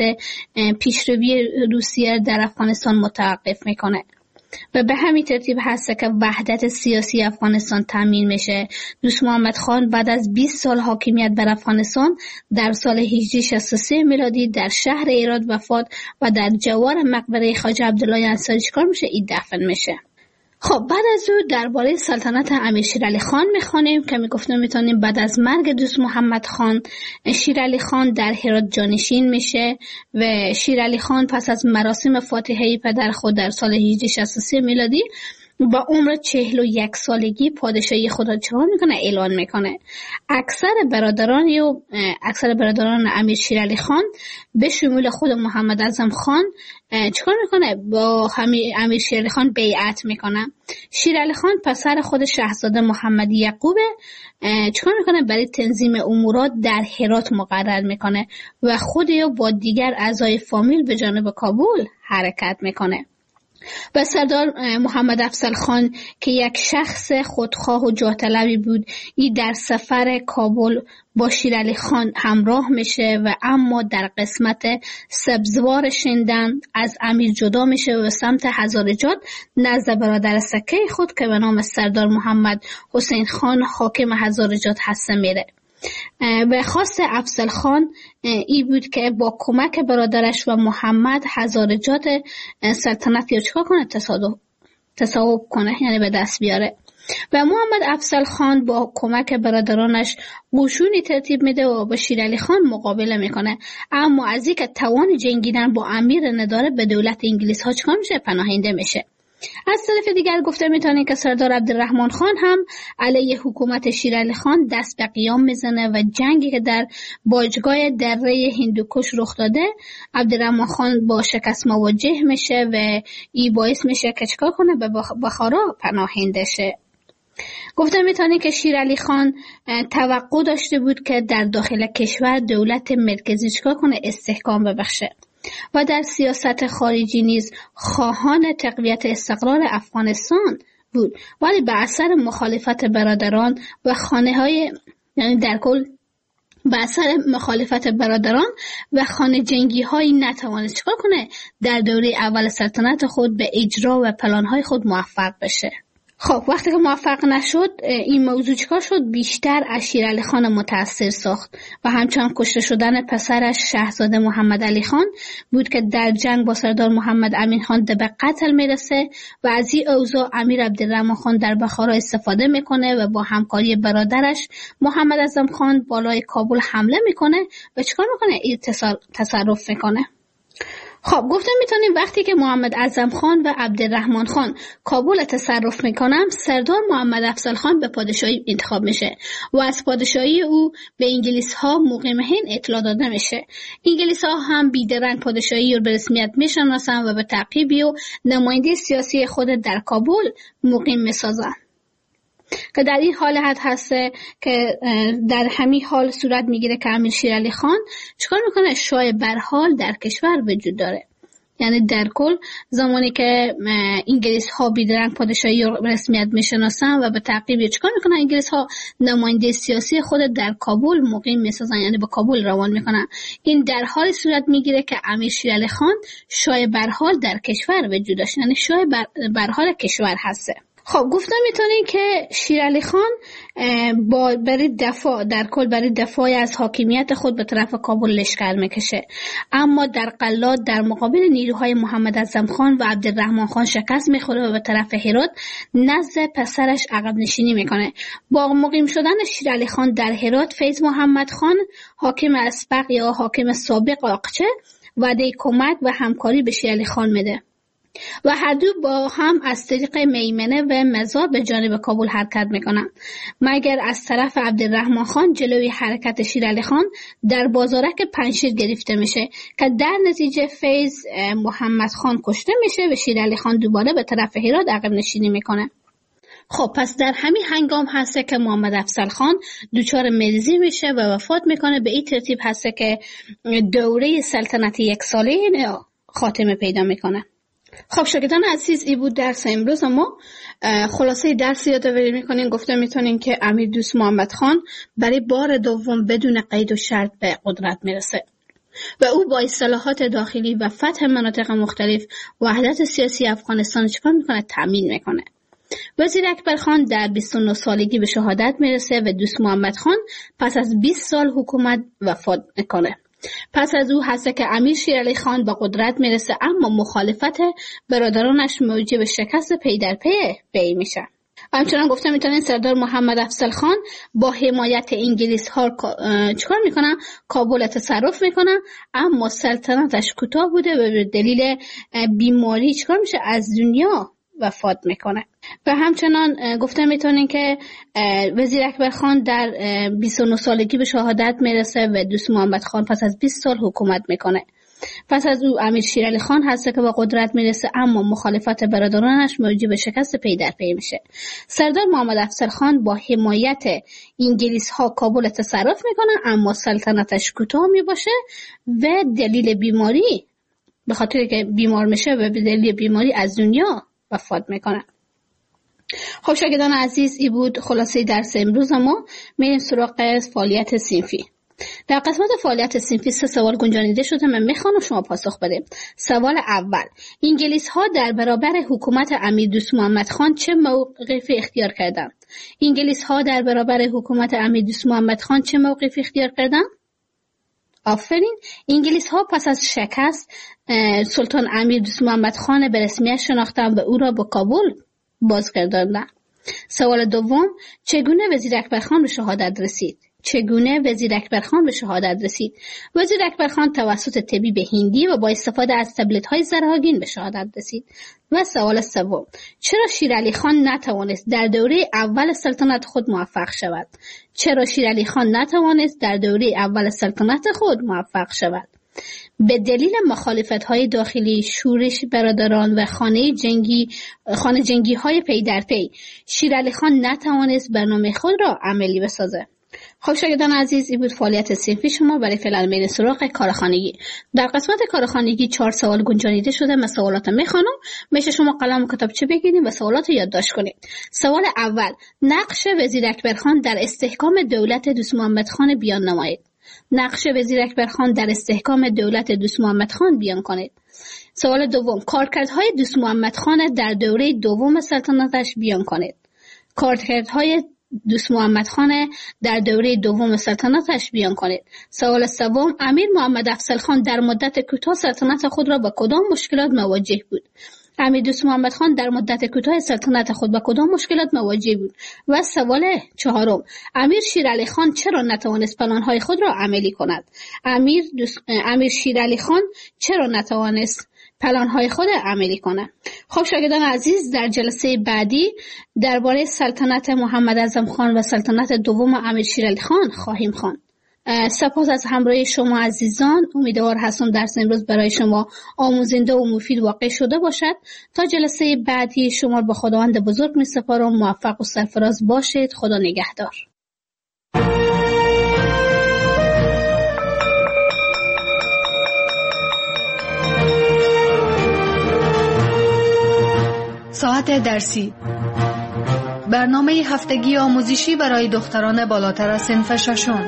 پیشروی روسیه در افغانستان متوقف میکنه و به همین ترتیب هست که وحدت سیاسی افغانستان تامین میشه. دوست محمد خان بعد از 20 سال حاکمیت بر افغانستان در سال 1863 میلادی در شهر هرات وفات و در جوار مقبره خواجه عبدالله انصاری چیکار میشه؟ این دفن میشه. خب بعد از او درباره سلطنت امیر شیرعلی خان میخوانیم که میگفتم میتونیم بعد از مرگ دوست محمد خان شیرعلی خان در هرات جانشین میشه و شیرعلی خان پس از مراسم فاتحه پدر خود در سال 1863 میلادی با عمر 41 سالگی پادشاهی خود را چکار میکنه؟ اعلان میکنه. اکثر برادران امیر شیرعلی خان به شمول خود محمد اعظم خان چکار میکنه؟ با امیر شیرعلی خان بیعت میکنه. شیرعلی خان پسر خود شاهزاده محمد یعقوب چکار میکنه؟ برای تنظیم امورات در هرات مقرر میکنه و خود یا با دیگر اعضای فامیل به جانب کابل حرکت میکنه. و سردار محمد افضل خان که یک شخص خودخواه و جاه طلبی بود، این در سفر کابل با شیرعلی خان همراه میشه و اما در قسمت سبزوار شندن از امیر جدا میشه و سمت هزارجات نزد برادر سکه خود که به نام سردار محمد حسین خان حاکم هزارجات هسته میره. و خواست افضل خان ای بود که با کمک برادرش و محمد هزارجات سلطنت یا چکار کنه؟ تصاحب کنه، یعنی به دست بیاره. و محمد افضل خان با کمک برادرانش قشونی ترتیب میده و با شیرعلی خان مقابله میکنه، اما از اینکه توان جنگیدن با امیر نداره به دولت انگلیس ها چکار میشه؟ پناهنده میشه. از طرف دیگر گفته میتونه که سردار عبدالرحمن خان هم علیه حکومت شیرعلی خان دست به قیام میزنه و جنگی که در باجگاه دره هندوکش رخ داده عبدالرحمن خان با شکست مواجه میشه و این باعث میشه که چکار کنه؟ به بخارا پناهنده شه. گفته میتونه که شیرعلی خان توقع داشته بود که در داخل کشور دولت مرکزی چکار کنه؟ استحکام ببخشه و در سیاست خارجی نیز خواهان تقویت استقرار افغانستان بود، ولی به اثر مخالفت برادران و یعنی در کل به اثر مخالفت برادران و خانه جنگی هایی نتوانست چکار کنه؟ در دوره اول سلطنت خود به اجرا و پلان های خود موفق بشه. خب وقتی که موفق نشد این موضوع چکار شد؟ بیشتر از شیرعلی خان متأثر ساخت و همچنان کشته شدن پسرش شاهزاده محمد علی خان بود که در جنگ با سردار محمد امین خان به قتل میرسه و از این اوضاع امیر عبدالرحمن خان در بخارا استفاده میکنه و با همکاری برادرش محمد اعظم خان بالای کابل حمله میکنه و چکار میکنه؟ این تصرف میکنه. خب گفتم میتونیم وقتی که محمد اعظم خان و عبدالرحمن خان کابل تصرف میکنن، سردار محمد افضل خان به پادشاهی انتخاب میشه و از پادشاهی او به انگلیس ها مقیم هند اطلاع داده میشه. انگلیس ها هم بیدرنگ پادشاهی رو به رسمیت میشناسن و به تعقیبی و نماینده سیاسی خود در کابل مقیم میسازن. که در این حالت هسته که در همین حال صورت میگیره که امیر شیر علی خان چیکار میکنه؟ شاه برحال در کشور وجود داره. یعنی در کل زمانی که انگلیس ها بیدرنگ پادشاهی رو رسمیت میشناسن و به تعقیب چیکار میکنن؟ انگلیس ها نماینده سیاسی خود در کابل مقیم میسازن، یعنی به کابل روان میکنن. این در حال صورت میگیره که امیر شیر علی خان شاه برحال در کشور وجود داشت، یعنی شاه برحال کشور هسته. خب گفتم میتونین که شیر علی خان برای دفاع از حاکمیت خود به طرف کابل لشکر میکشه، اما در قلات در مقابل نیروهای محمد اعظم خان و عبدالرحمن خان شکست میخوره و به طرف هرات نزد پسرش عقب نشینی میکنه. با مقیم شدن شیر علی خان در هرات، فیض محمد خان حاکم اسبق یا حاکم سابق آقچه وعده کمک و همکاری به شیر علی خان میده و هر دو با هم از طریق میمنه و مزار به جانب کابل حرکت میکنن، مگر از طرف عبدالرحمن خان جلوی حرکت شیر علی خان در بازارک پنشیر گرفته میشه که در نتیجه فیض محمد خان کشته میشه و شیر علی خان دوباره به طرف هرات عقب نشینی میکنه. خب پس در همین هنگام هسته که محمد افضل خان دچار مریضی میشه و وفات میکنه. به این ترتیب هسته که دوره سلطنت یک ساله خاتمه پیدا میکنه. خب شاگردان عزیز، این بود درس امروز. ما خلاصه درس یادآوری میکنیم. گفته میتونیم که امیر دوست محمد خان برای بار دوم بدون قید و شرط به قدرت میرسه و او با اصلاحات داخلی و فتح مناطق مختلف وحدت سیاسی افغانستان چیکار میکنه؟ تامین میکنه. وزیر اکبر خان در 29 سالگی به شهادت میرسه و دوست محمد خان پس از 20 سال حکومت وفات میکنه. پس از او هسته که امیر شیر علی خان به قدرت میرسه، اما مخالفت برادرانش موجب شکست پی در پی میشه. همچنان گفته میتونین سردار محمد افضل خان با حمایت انگلیس ها چیکار میکنن؟ کابل تصرف میکنن، اما سلطنتش کوتاه بوده و به دلیل بیماری چیکار میشه؟ از دنیا وفات میکنه. و همچنان گفته میتونین که وزیر اکبر خان در 29 سالگی به شهادت میرسه و دوست محمد خان پس از 20 سال حکومت میکنه. پس از او امیر شیر علی خان هسته که به قدرت میرسه، اما مخالفت برادرانش موجب شکست پی در پی میشه. سردار محمد افضل خان با حمایت انگلیس ها کابل تصرف میکنه، اما سلطنتش کوتاه میباشه و دلیل بیماری، به خاطر که بیمار میشه و به دلیل بیماری از دنیا وفات میکنه. خب شاگردان عزیز، این بود خلاصه درس امروز. ما میریم سراغ فعالیت صنفی. در قسمت فعالیت صنفی 3 سوال گنجانیده شده، من میخوام شما پاسخ بدید. سوال اول: انگلیس ها در برابر حکومت امیر دوست محمد خان چه موقفی اختیار کردند؟ انگلیس ها در برابر حکومت امیر دوست محمد خان چه موقفی اختیار کردند؟ آفرین. انگلیس ها پس از شکست سلطان امیر دوست محمد خان به رسمیت شناختند و او را به کابل بازگرداندند. سوال دوم: چگونه وزیر اکبر خان به شهادت رسید؟ وزیر اکبر خان توسط طبیب هندی و با استفاده از تبلت های زرهاگین به شهادت رسید. و سوال سوم: چرا شیر علی خان نتوانست در دوره اول سلطنت خود موفق شود؟ به دلیل مخالفت‌های داخلی، شورش برادران و خانه جنگی های پی در پی، شیر علی خان نتوانست برنامه خود را عملی بسازه. خب شاگردان عزیز، این بود فعالیت صنفی شما. برای فعلا میریم سراغ کارخانگی. در قسمت کارخانگی 4 سوال گنجانیده شده. من سوالات میخوانم، میشه شما قلم و کتابچه بگیرید و سوالات رو یادداشت کنید. سوال اول: نقش وزیر اکبر خان در استحکام دولت دوست محمد خان بیان نمایید. بیان کنید. سوال دوم: کارکردهای دوست محمد خان در دوره دوم سلطنتش بیان کنید. سوال سوم: امیر محمد افضل خان در مدت کوتاه سلطنت خود را با کدام مشکلات مواجه بود؟ امیر دوست محمد خان در مدت کوتاه سلطنت خود با کدام مشکلات مواجه بود؟ و سوال چهارم، امیر شیرعلی خان چرا نتوانست پلان‌های خود را عملی کند؟ امیر شیرعلی خان چرا نتوانست پلان‌های خود عملی کند؟ خب شاگردان عزیز، در جلسه بعدی درباره سلطنت محمد اعظم خان و سلطنت دوم امیر شیرعلی خان خواهیم خواند. سپاس از همراهی شما عزیزان. امیدوار هستم درس امروز برای شما آموزنده و مفید واقع شده باشد. تا جلسه بعدی شما با خداوند بزرگ می سپارم. موفق و سرفراز باشید. خدا نگهدار. ساعت درسی، برنامه هفتگی آموزشی برای دختران بالاتر از صنف ششم.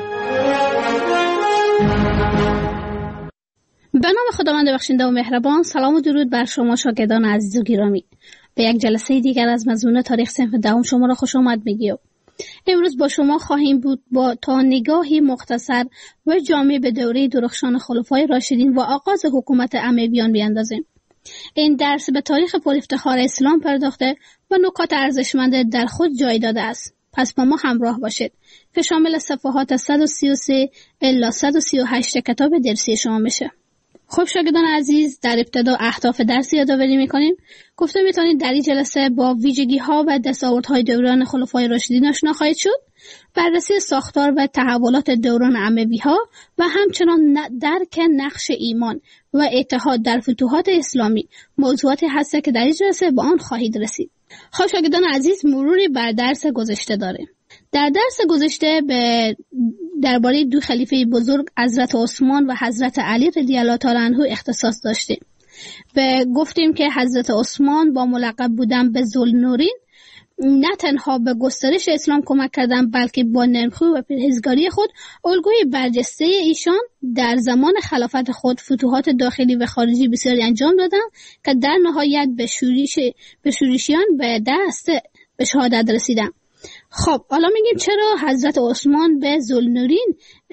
به نام خداوند بخشنده و مهربان. سلام و درود بر شما شاگردان عزیز و گرامی. به یک جلسه دیگر از مضمون تاریخ صنف دهم شما را خوش آمد میگیم. امروز با شما خواهیم بود تا نگاهی مختصر و جامع به دوره درخشان خلفای راشدین و آغاز حکومت امویان بیاندازیم. این درس به تاریخ پرافتخار اسلام پرداخته و نکات ارزشمند در خود جای داده است. پس با ما همراه باشید که شامل صفحات 133 الی 138 کتاب درسی شما میشه. خب شاگردان عزیز، در ابتدا اهداف درس یادآوری میکنیم. گفته میتونید در این جلسه با ویژگی ها و دستاوردهای دوران خلفای راشدین آشنا خواهید شد، بررسی ساختار و تحولات دوران اموی ها و همچنان درک نقش ایمان و اتحاد در فتوحات اسلامی موضوعاتی هست که در این جلسه با آن خواهید رسید. خب شاگردان عزیز، مروری بر درس گذشته داریم. در درس گذشته درباره دو خلیفه بزرگ حضرت عثمان و حضرت علی رضی الله تعالی عنه اختصاص داشتیم. گفتیم که حضرت عثمان با ملقب بودن به ذوالنورین نه تنها به گسترش اسلام کمک کردند، بلکه با نرم‌خویی و پرهیزگاری خود الگوی برجسته ایشان در زمان خلافت خود فتوحات داخلی و خارجی بسیاری انجام دادند که در نهایت به شورشیان به شهادت رسیدند. خب حالا میگیم چرا حضرت عثمان به ذوالنورین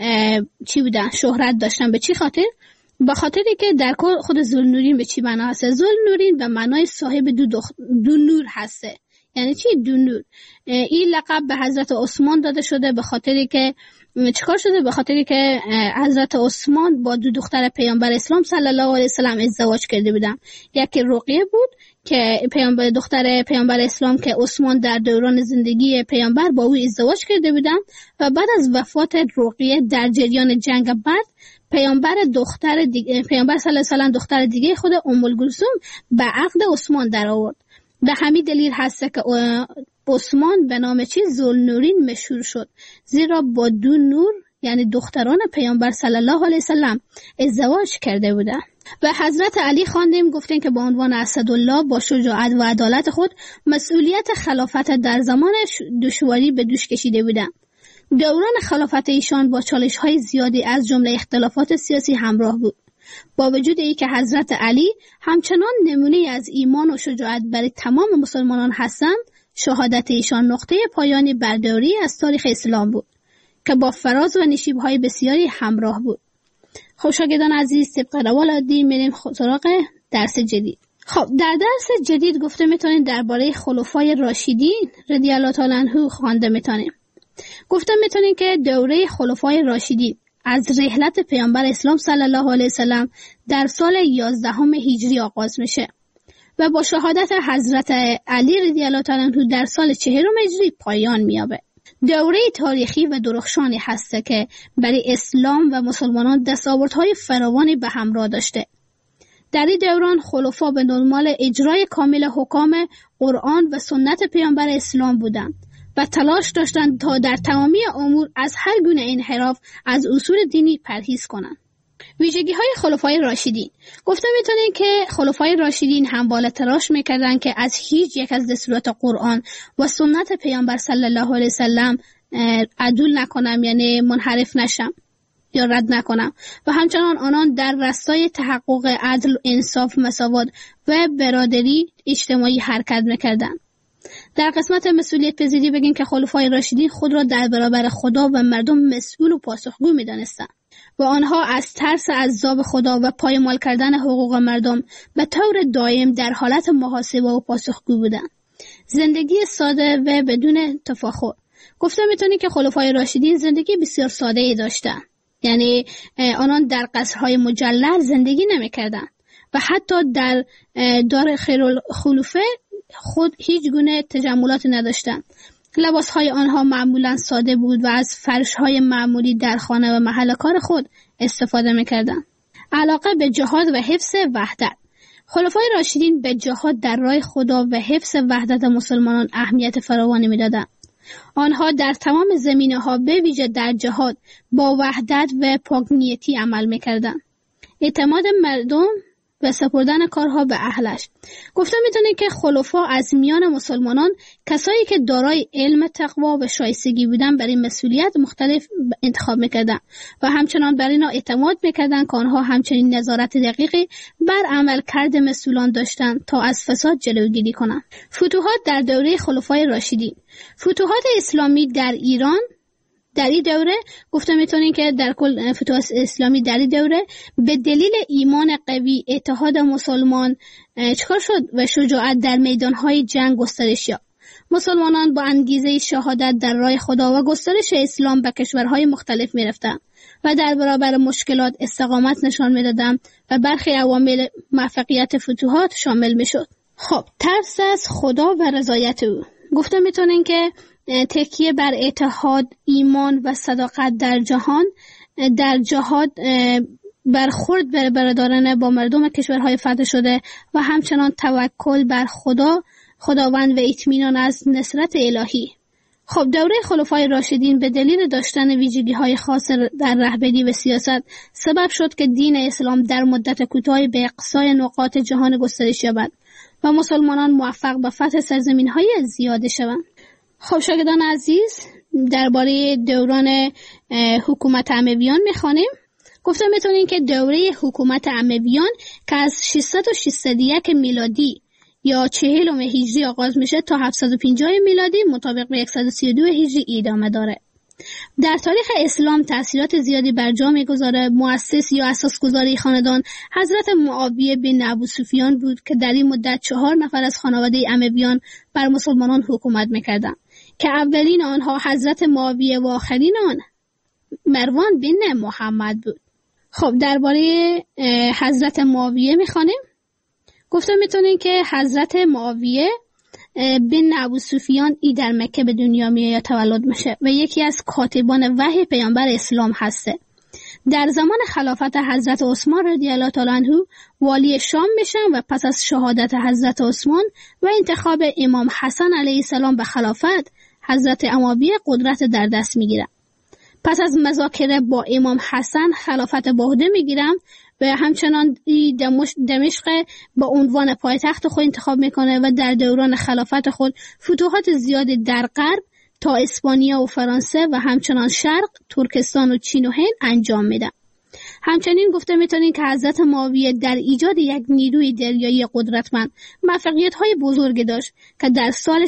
شهرت داشتن؟ به چی خاطر؟ به خاطری که در خود ذوالنورین به چی معنا هست؟ ذوالنورین به معنای صاحب دو نور هسته. یعنی چی دو نور؟ این لقب به حضرت عثمان داده شده به خاطری که چیکار شده؟ به خاطری که حضرت عثمان با دو دختر پیامبر اسلام صلی الله علیه و سلم ازدواج کرده بودن. یکی رقیه بود که دختر پیامبر اسلام که عثمان در دوران زندگی پیامبر با او ازدواج کرده بودن و بعد از وفات رقیه در جریان جنگ بدر پیامبر صلی الله علیه و سلم دختر دیگه خود ام کلثوم به عقد عثمان در آورد. به همین دلیل هست که عثمان به نام ذوالنورین مشهور شد، زیرا با دو نور یعنی دختران پیامبر صلی الله علیه و سلم ازدواج کرده بودند. و حضرت علی خواندیم گفتیم که با عنوان اسدالله با شجاعت و عدالت خود مسئولیت خلافت در زمان دشواری به دوش کشیده بودند. دوران خلافت ایشان با چالش‌های زیادی از جمله اختلافات سیاسی همراه بود. با وجود اینکه حضرت علی همچنان نمونه از ایمان و شجاعت برای تمام مسلمانان هستند، شهادت ایشان نقطه پایانی برداری از تاریخ اسلام بود که با فراز و نشیب‌های بسیاری همراه بود. خب شاگردان عزیز، طبق روال عادی میریم سراغ درس جدید. خب در درس جدید گفته میتونید درباره خلفای راشدین رضی الله تعالی عنهم خوانده میتونیم. گفته میتونید که دوره خلفای راشدین از رحلت پیامبر اسلام صلی الله علیه و سلم در سال 11 هجری آغاز میشه و با شهادت حضرت علی رضی الله تعالی عنه در سال 40 هجری پایان مییابه. دوره تاریخی و درخشانی هسته که برای اسلام و مسلمانان دستاوردهای فراوانی به همراه داشته. در این دوران خلفا به دنبال اجرای کامل حکام قرآن و سنت پیامبر اسلام بودند و تلاش داشتند تا در تمامی امور از هر گونه انحراف از اصول دینی پرهیز کنند. ویژگی‌های خلفای راشدین. گفته میتونید که خلفای راشدین همواره تلاش میکردند که از هیچ یک از دستورات قرآن و سنت پیامبر صلی الله علیه و سلم عدول نکنم، یعنی منحرف نشم یا رد نکنم، و همچنان آنان در راستای تحقق عدل، انصاف، مساوات و برادری اجتماعی حرکت میکردند. در قسمت مسئولیت پذیری بگیم که خلفای راشدین خود را در برابر خدا و مردم مسئول و پاسخگو می‌دانستند. و آنها از ترس عذاب خدا و پایمال کردن حقوق مردم به طور دائم در حالت محاسبه و پاسخگو بودند. زندگی ساده و بدون تفاخر. گفته میتونی که خلفای راشدین زندگی بسیار ساده ای داشتن. یعنی آنان در قصرهای مجلل زندگی نمیکردند و حتی در دار خیرالخلفه خود هیچ گونه تجملات نداشتند. لباسهای آنها معمولا ساده بود و از فرشهای معمولی در خانه و محل کار خود استفاده میکردند. علاقه به جهاد و حفظ وحدت. خلفای راشدین به جهاد در راه خدا و حفظ وحدت مسلمانان اهمیت فراوانی میدادند. آنها در تمام زمینه‌ها به ویژه در جهاد با وحدت و پاک‌نیتی عمل می‌کردند. اعتماد مردم و سپردن کارها به اهلش. گفته میتونه که خلفا از میان مسلمانان کسایی که دارای علم، تقوا و شایستگی بودن برای مسئولیت مختلف انتخاب میکردن و همچنان بر اینا اعتماد میکردن که آنها همچنین نظارت دقیقی بر عملکرد مسئولان داشتند تا از فساد جلوگیری کنند. فتوحات در دوره خلفای راشدین. فتوحات اسلامی در ایران در این دوره گفته میتونین که در کل فتوحات اسلامی در این دوره به دلیل ایمان قوی، اتحاد مسلمان چکار شد و شجاعت در میدانهای جنگ گسترش یافت. مسلمانان با انگیزه شهادت در راه خدا و گسترش اسلام به کشورهای مختلف میرفتند و در برابر مشکلات استقامت نشان میدادند و برخی عوامل موفقیت فتوحات شامل میشد. خب، ترس از خدا و رضایت او. گفته میتونین که تکیه بر اتحاد، ایمان و صداقت در جهاد برخورد برادرانه با مردم کشورهای فتح شده و همچنان توکل بر خداوند و اطمینان از نصرت الهی. خب، دوره خلفای راشدین به دلیل داشتن ویژگی‌های خاص در رهبری و سیاست سبب شد که دین اسلام در مدت کوتاهی به اقصای نقاط جهان گسترش یابد و مسلمانان موفق به فتح سرزمین‌های زیاده شوند. خب شاگردان عزیز، درباره دوران حکومت امویان میخوانیم. گفته میتونین که دوره حکومت امویان که از 601 میلادی یا 40 هجری آغاز میشه تا 750 میلادی مطابق به 132 هجری ادامه داره. در تاریخ اسلام تأثیرات زیادی بر جا میگذاره. مؤسس یا اساسگذار خاندان حضرت معاویه بن ابوسفیان بود که در این مدت 4 نفر از خانواده امویان بر مسلمانان حکومت میکردند که اولین آنها حضرت معاویه و آخرین آن مروان بن محمد بود. خب، درباره حضرت معاویه میخوانیم. گفته میتونین که حضرت معاویه بن ابوسفیان ای در مکه به دنیا میاد تولد میشه و یکی از کاتبان وحی پیامبر اسلام هسته. در زمان خلافت حضرت عثمان رضی الله تعالی عنه والی شام میشن و پس از شهادت حضرت عثمان و انتخاب امام حسن علیه السلام به خلافت، حضرت معاویه قدرت در دست میگیرن. پس از مذاکره با امام حسن خلافت به عهده میگیرن و همچنان دمشق با عنوان پایتخت خود انتخاب میکنه و در دوران خلافت خود فتوحات زیادی در غرب تا اسپانیا و فرانسه و همچنان شرق، ترکستان و چین و هند انجام میده. همچنین گفته میتونین که حضرت معاویه در ایجاد یک نیروی دریایی قدرتمند موفقیت‌های بزرگی داشت که در سال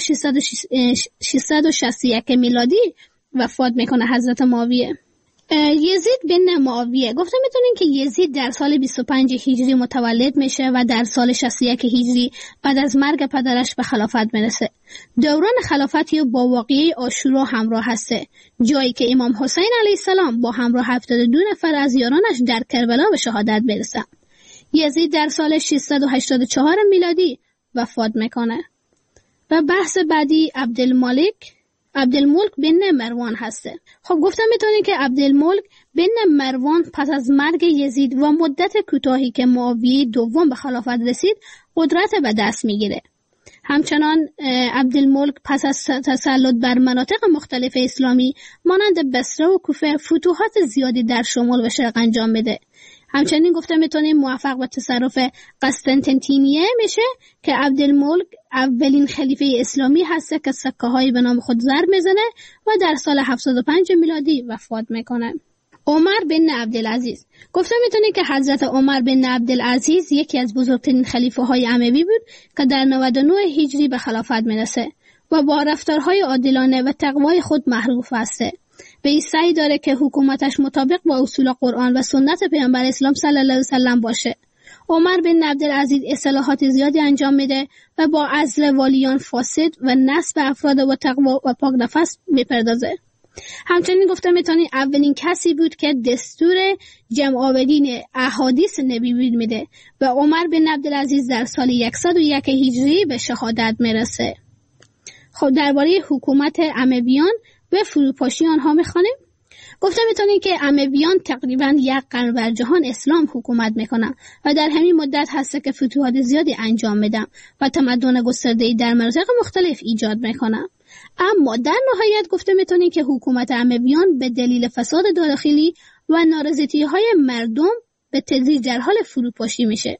661 میلادی وفات میکنه حضرت معاویه. یزید بن معاویه. گفته میتونین که یزید در سال 25 هجری متولد میشه و در سال 61 هجری بعد از مرگ پدرش به خلافت میرسه. دوران خلافتی با واقعه عاشورا همراه هسته، جایی که امام حسین علیه السلام با همراه 72 نفر از یارانش در کربلا به شهادت برسه. یزید در سال 684 میلادی وفات میکنه. و بحث بعدی عبدالملک بن مروان هسته. خب، گفتم میتونین که عبدالملک بن مروان پس از مرگ یزید و مدت کوتاهی که معاویه دوم به خلافت رسید قدرت به دست میگیره. همچنان عبدالملک پس از تسلط بر مناطق مختلف اسلامی مانند بصره و کوفه فتوحات زیادی در شمال و شرق انجام میده. همچنین گفته میتونیم موفق به تصرف قسطنطنیه میشه که عبدالملک اولین خلیفه اسلامی هسته که سکه هایی به نام خود ضرب میزنه و در سال 705 میلادی وفات میکنه. عمر بن عبدالعزیز. گفته میتونیم که حضرت عمر بن عبدالعزیز یکی از بزرگترین خلیفه های اموی بود که در 99 هجری به خلافت میرسه و با رفتارهای عادلانه و تقوای خود معروف هسته. به سعی داره که حکومتش مطابق با اصول قرآن و سنت پیامبر اسلام صلی الله علیه و سلم باشه. عمر بن عبدالعزیز اصلاحات زیادی انجام میده و با عزل والیان فاسد و نصب افراد با تقوا و پاک نفس میپردازه. همچنین گفته میتونی اولین کسی بود که دستور جمع آورین احادیث نبی میده و عمر بن عبدالعزیز در سال 101 هجری به شهادت میرسه. خب درباره حکومت امویان و فروپاشی آنها میخوانیم. گفته میتونیم که امویان تقریبا 1 قرن بر جهان اسلام حکومت میکنن و در همین مدت هست که فتوحات زیادی انجام میدن و تمدن گسترده‌ای در مناطق مختلف ایجاد میکنن. اما در نهایت گفته میتونیم که حکومت امویان به دلیل فساد داخلی و نارضایتی‌های مردم به تدریج در حال فروپاشی میشه.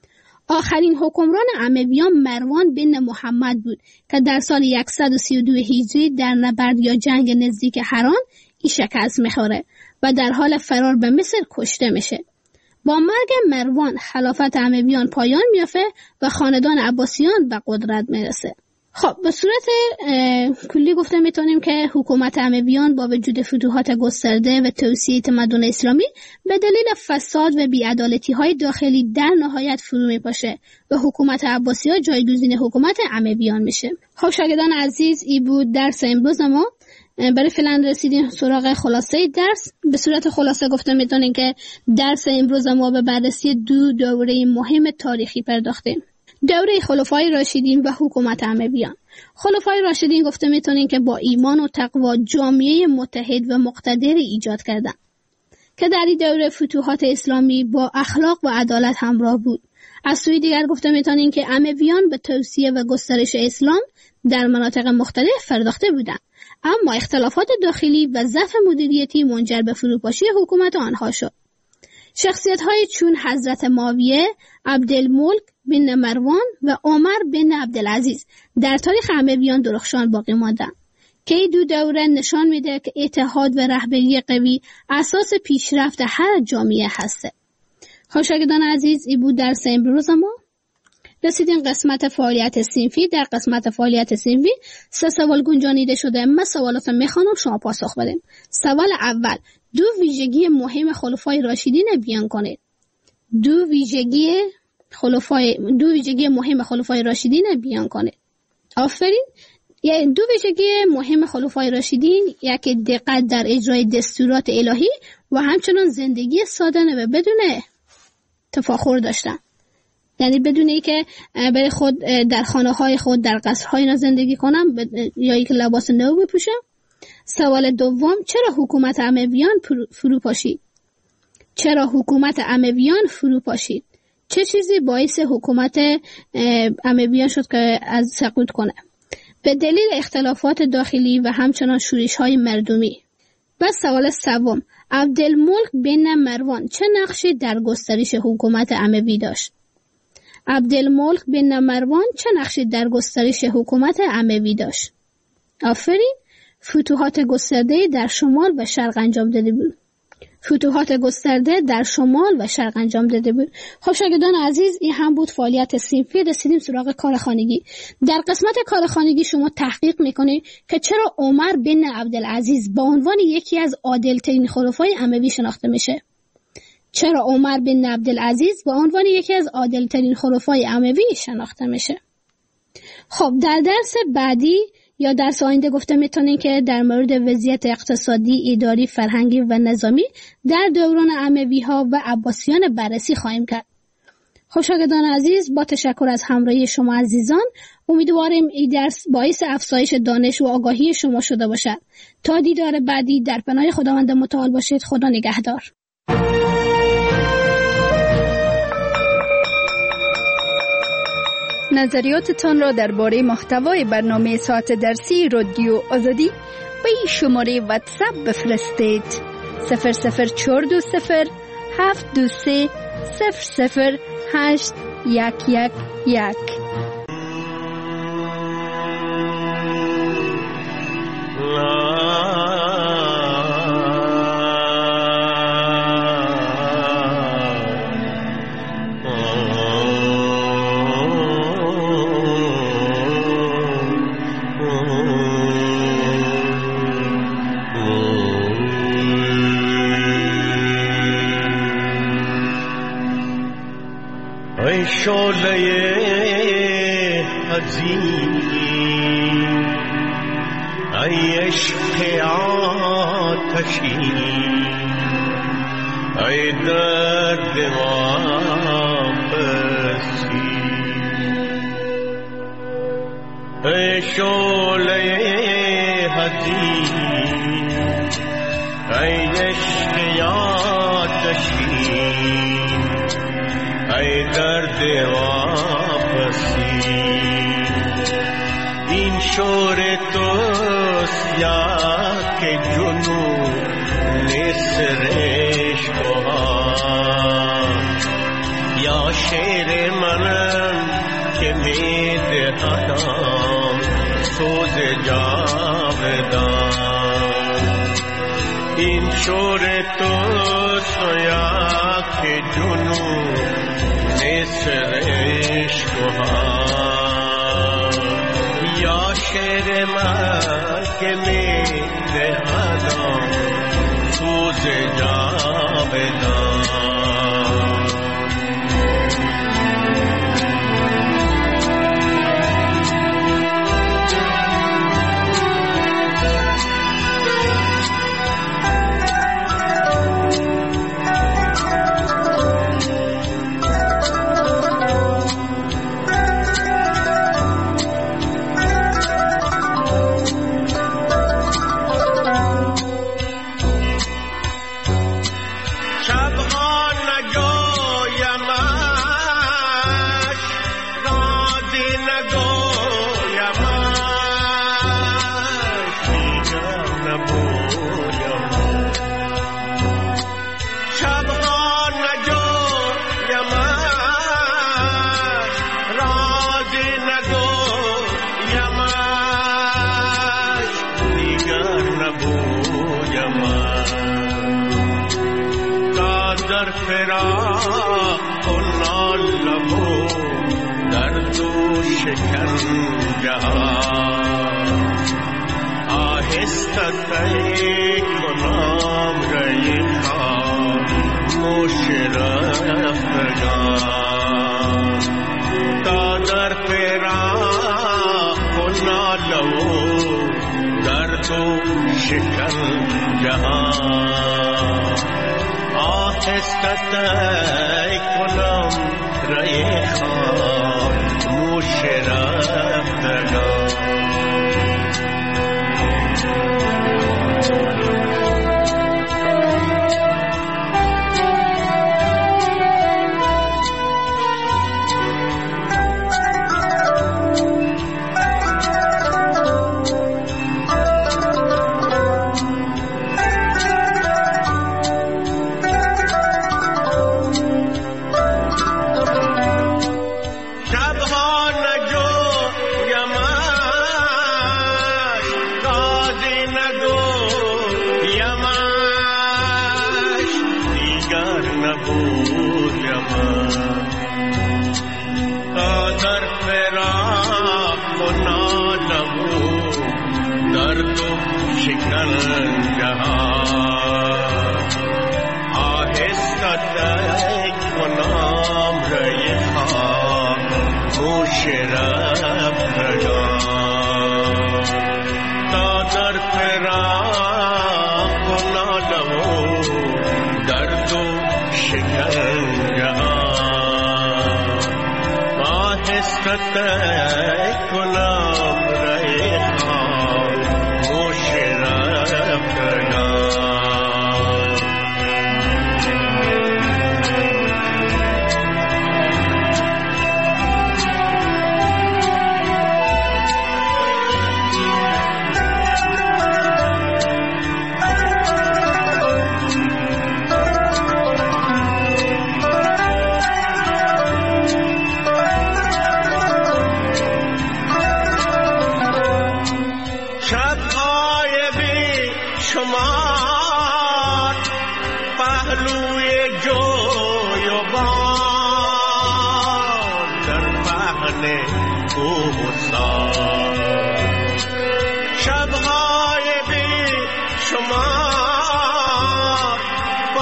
آخرین حکمران امویان مروان بن محمد بود که در سال 132 هجری در نبرد یا جنگ نزدیک حران شکست میخوره و در حال فرار به مصر کشته میشه. با مرگ مروان خلافت امویان پایان میافته و خاندان عباسیان به قدرت میرسه. خب به صورت کلی گفته میتونیم که حکومت امویان با وجود فتوحات گسترده و توسعه تمدن اسلامی به دلیل فساد و بی‌عدالتی‌های داخلی در نهایت فرو میپاشه و حکومت عباسی‌ها جایگزین حکومت امویان میشه. خب شاگردان عزیز، این بود درس امروز ما. برای فعلا رسیدیم سراغ خلاصه درس. به صورت خلاصه گفته میتونیم که درس امروز ما به بررسی 2 دوره مهم تاریخی پرداختیم. دوره خلفای راشدین و حکومت امویان. خلفای راشدین گفته میتونیم که با ایمان و تقوا جامعه متحد و مقتدر ایجاد کردند که در این دوره فتوحات اسلامی با اخلاق و عدالت همراه بود. از سوی دیگر گفته میتونیم که امویان به توسعه و گسترش اسلام در مناطق مختلف پرداخته بودند، اما اختلافات داخلی و ضعف مدیریتی منجر به فروپاشی حکومت آنها شد. شخصیت‌های چون حضرت معاویه، عبدالملک بن مروان و عمر بن عبدالعزیز در تاریخ امویان درخشان باقی ماندند که این 2 دوره نشان میده که اتحاد و رهبری قوی اساس پیشرفت هر جامعه هسته. خب شاگردان عزیز، این بود درس امروز ما. رسیدیم قسمت فعالیت صنفی. در قسمت فعالیت صنفی 3 سوال گنجانیده شده. من سوالات میخوانم، شما پاسخ بدین. سوال اول: 2 ویژگی مهم خلفای راشدین بیان کنید. 2 ویژگی مهم خلفای راشدین بیان کنید. آفرین. 2 ویژگی مهم خلفای راشدین: یک دقت در اجرای دستورات الهی و همچنین زندگی سادانه و بدون تفاخر داشتن. یعنی بدون اینکه برای خود در خانه‌های خود در قصرهای اینا زندگی کنم یا اینکه لباس نو بپوشم. سوال دوم: چرا حکومت امویان فروپاشید؟ چه چیزی باعث حکومت امویان شد که از سقوط کنه؟ به دلیل اختلافات داخلی و همچنان شورش‌های مردمی. و سوال سوم: عبدالملک بن مروان چه نقشی در گسترش حکومت اموی داشت؟ آفرین. فتوحات گسترده در شمال و شرق انجام داده بود. خب شاگردان عزیز، این هم بود فعالیت صنفی. رسیدیم سراغ کارخانگی. در قسمت کارخانگی شما تحقیق میکنید که چرا عمر بن عبدالعزیز به عنوان یکی از عادل‌ترین خلفای اموی شناخته میشه. خب در درس بعدی یا درس آینده گفته میتونیم که در مورد وضعیت اقتصادی، اداری، فرهنگی و نظامی در دوران اموی ها و عباسیان بررسی خواهیم کرد. خب شاگردان عزیز، با تشکر از همراهی شما عزیزان، امیدواریم این درس باعث افزایش دانش و آگاهی شما شده باشد. تا دیدار بعدی، در پناه خداوند متعال باشید. خدا نگهدار. نظریاتتان را درباره محتوای برنامه ساعت درسی رادیو آزادی به این شماره واتساپ بفرستید: 00420 723 00811. Oh حزین ای عشق آتشین ای درد واپسی ای شعله حزین ای عشق آتشین ای درد واپسی این شور توست یا که جنون نسرش بهار یا شعر منم که می دهدم سوز جاودان این شور توست یا که جنون نسرش بهار یا شعر من که می دهدم سوز جاودان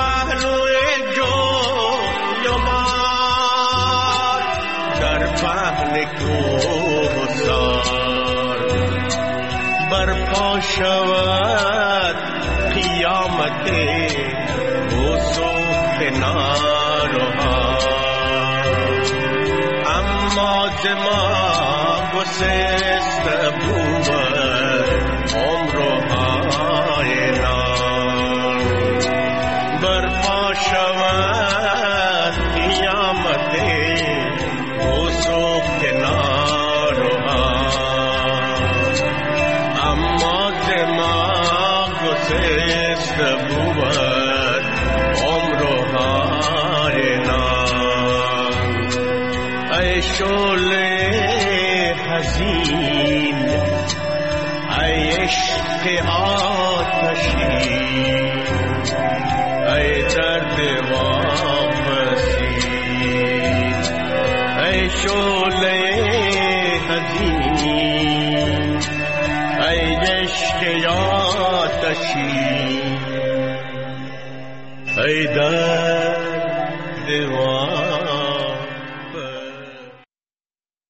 Bye. صحن کوهسار برپا شود قیامت وسوخت نارها اما دماغ گسست بود عمر و های نار برپا شود قیامت وسوخت نارها اما دماغ گسست بود عمر و های نار ای شعله حزین ای عشق آتشی ای درد واپسی ای شعله حزین ای عشق آتشی ای درد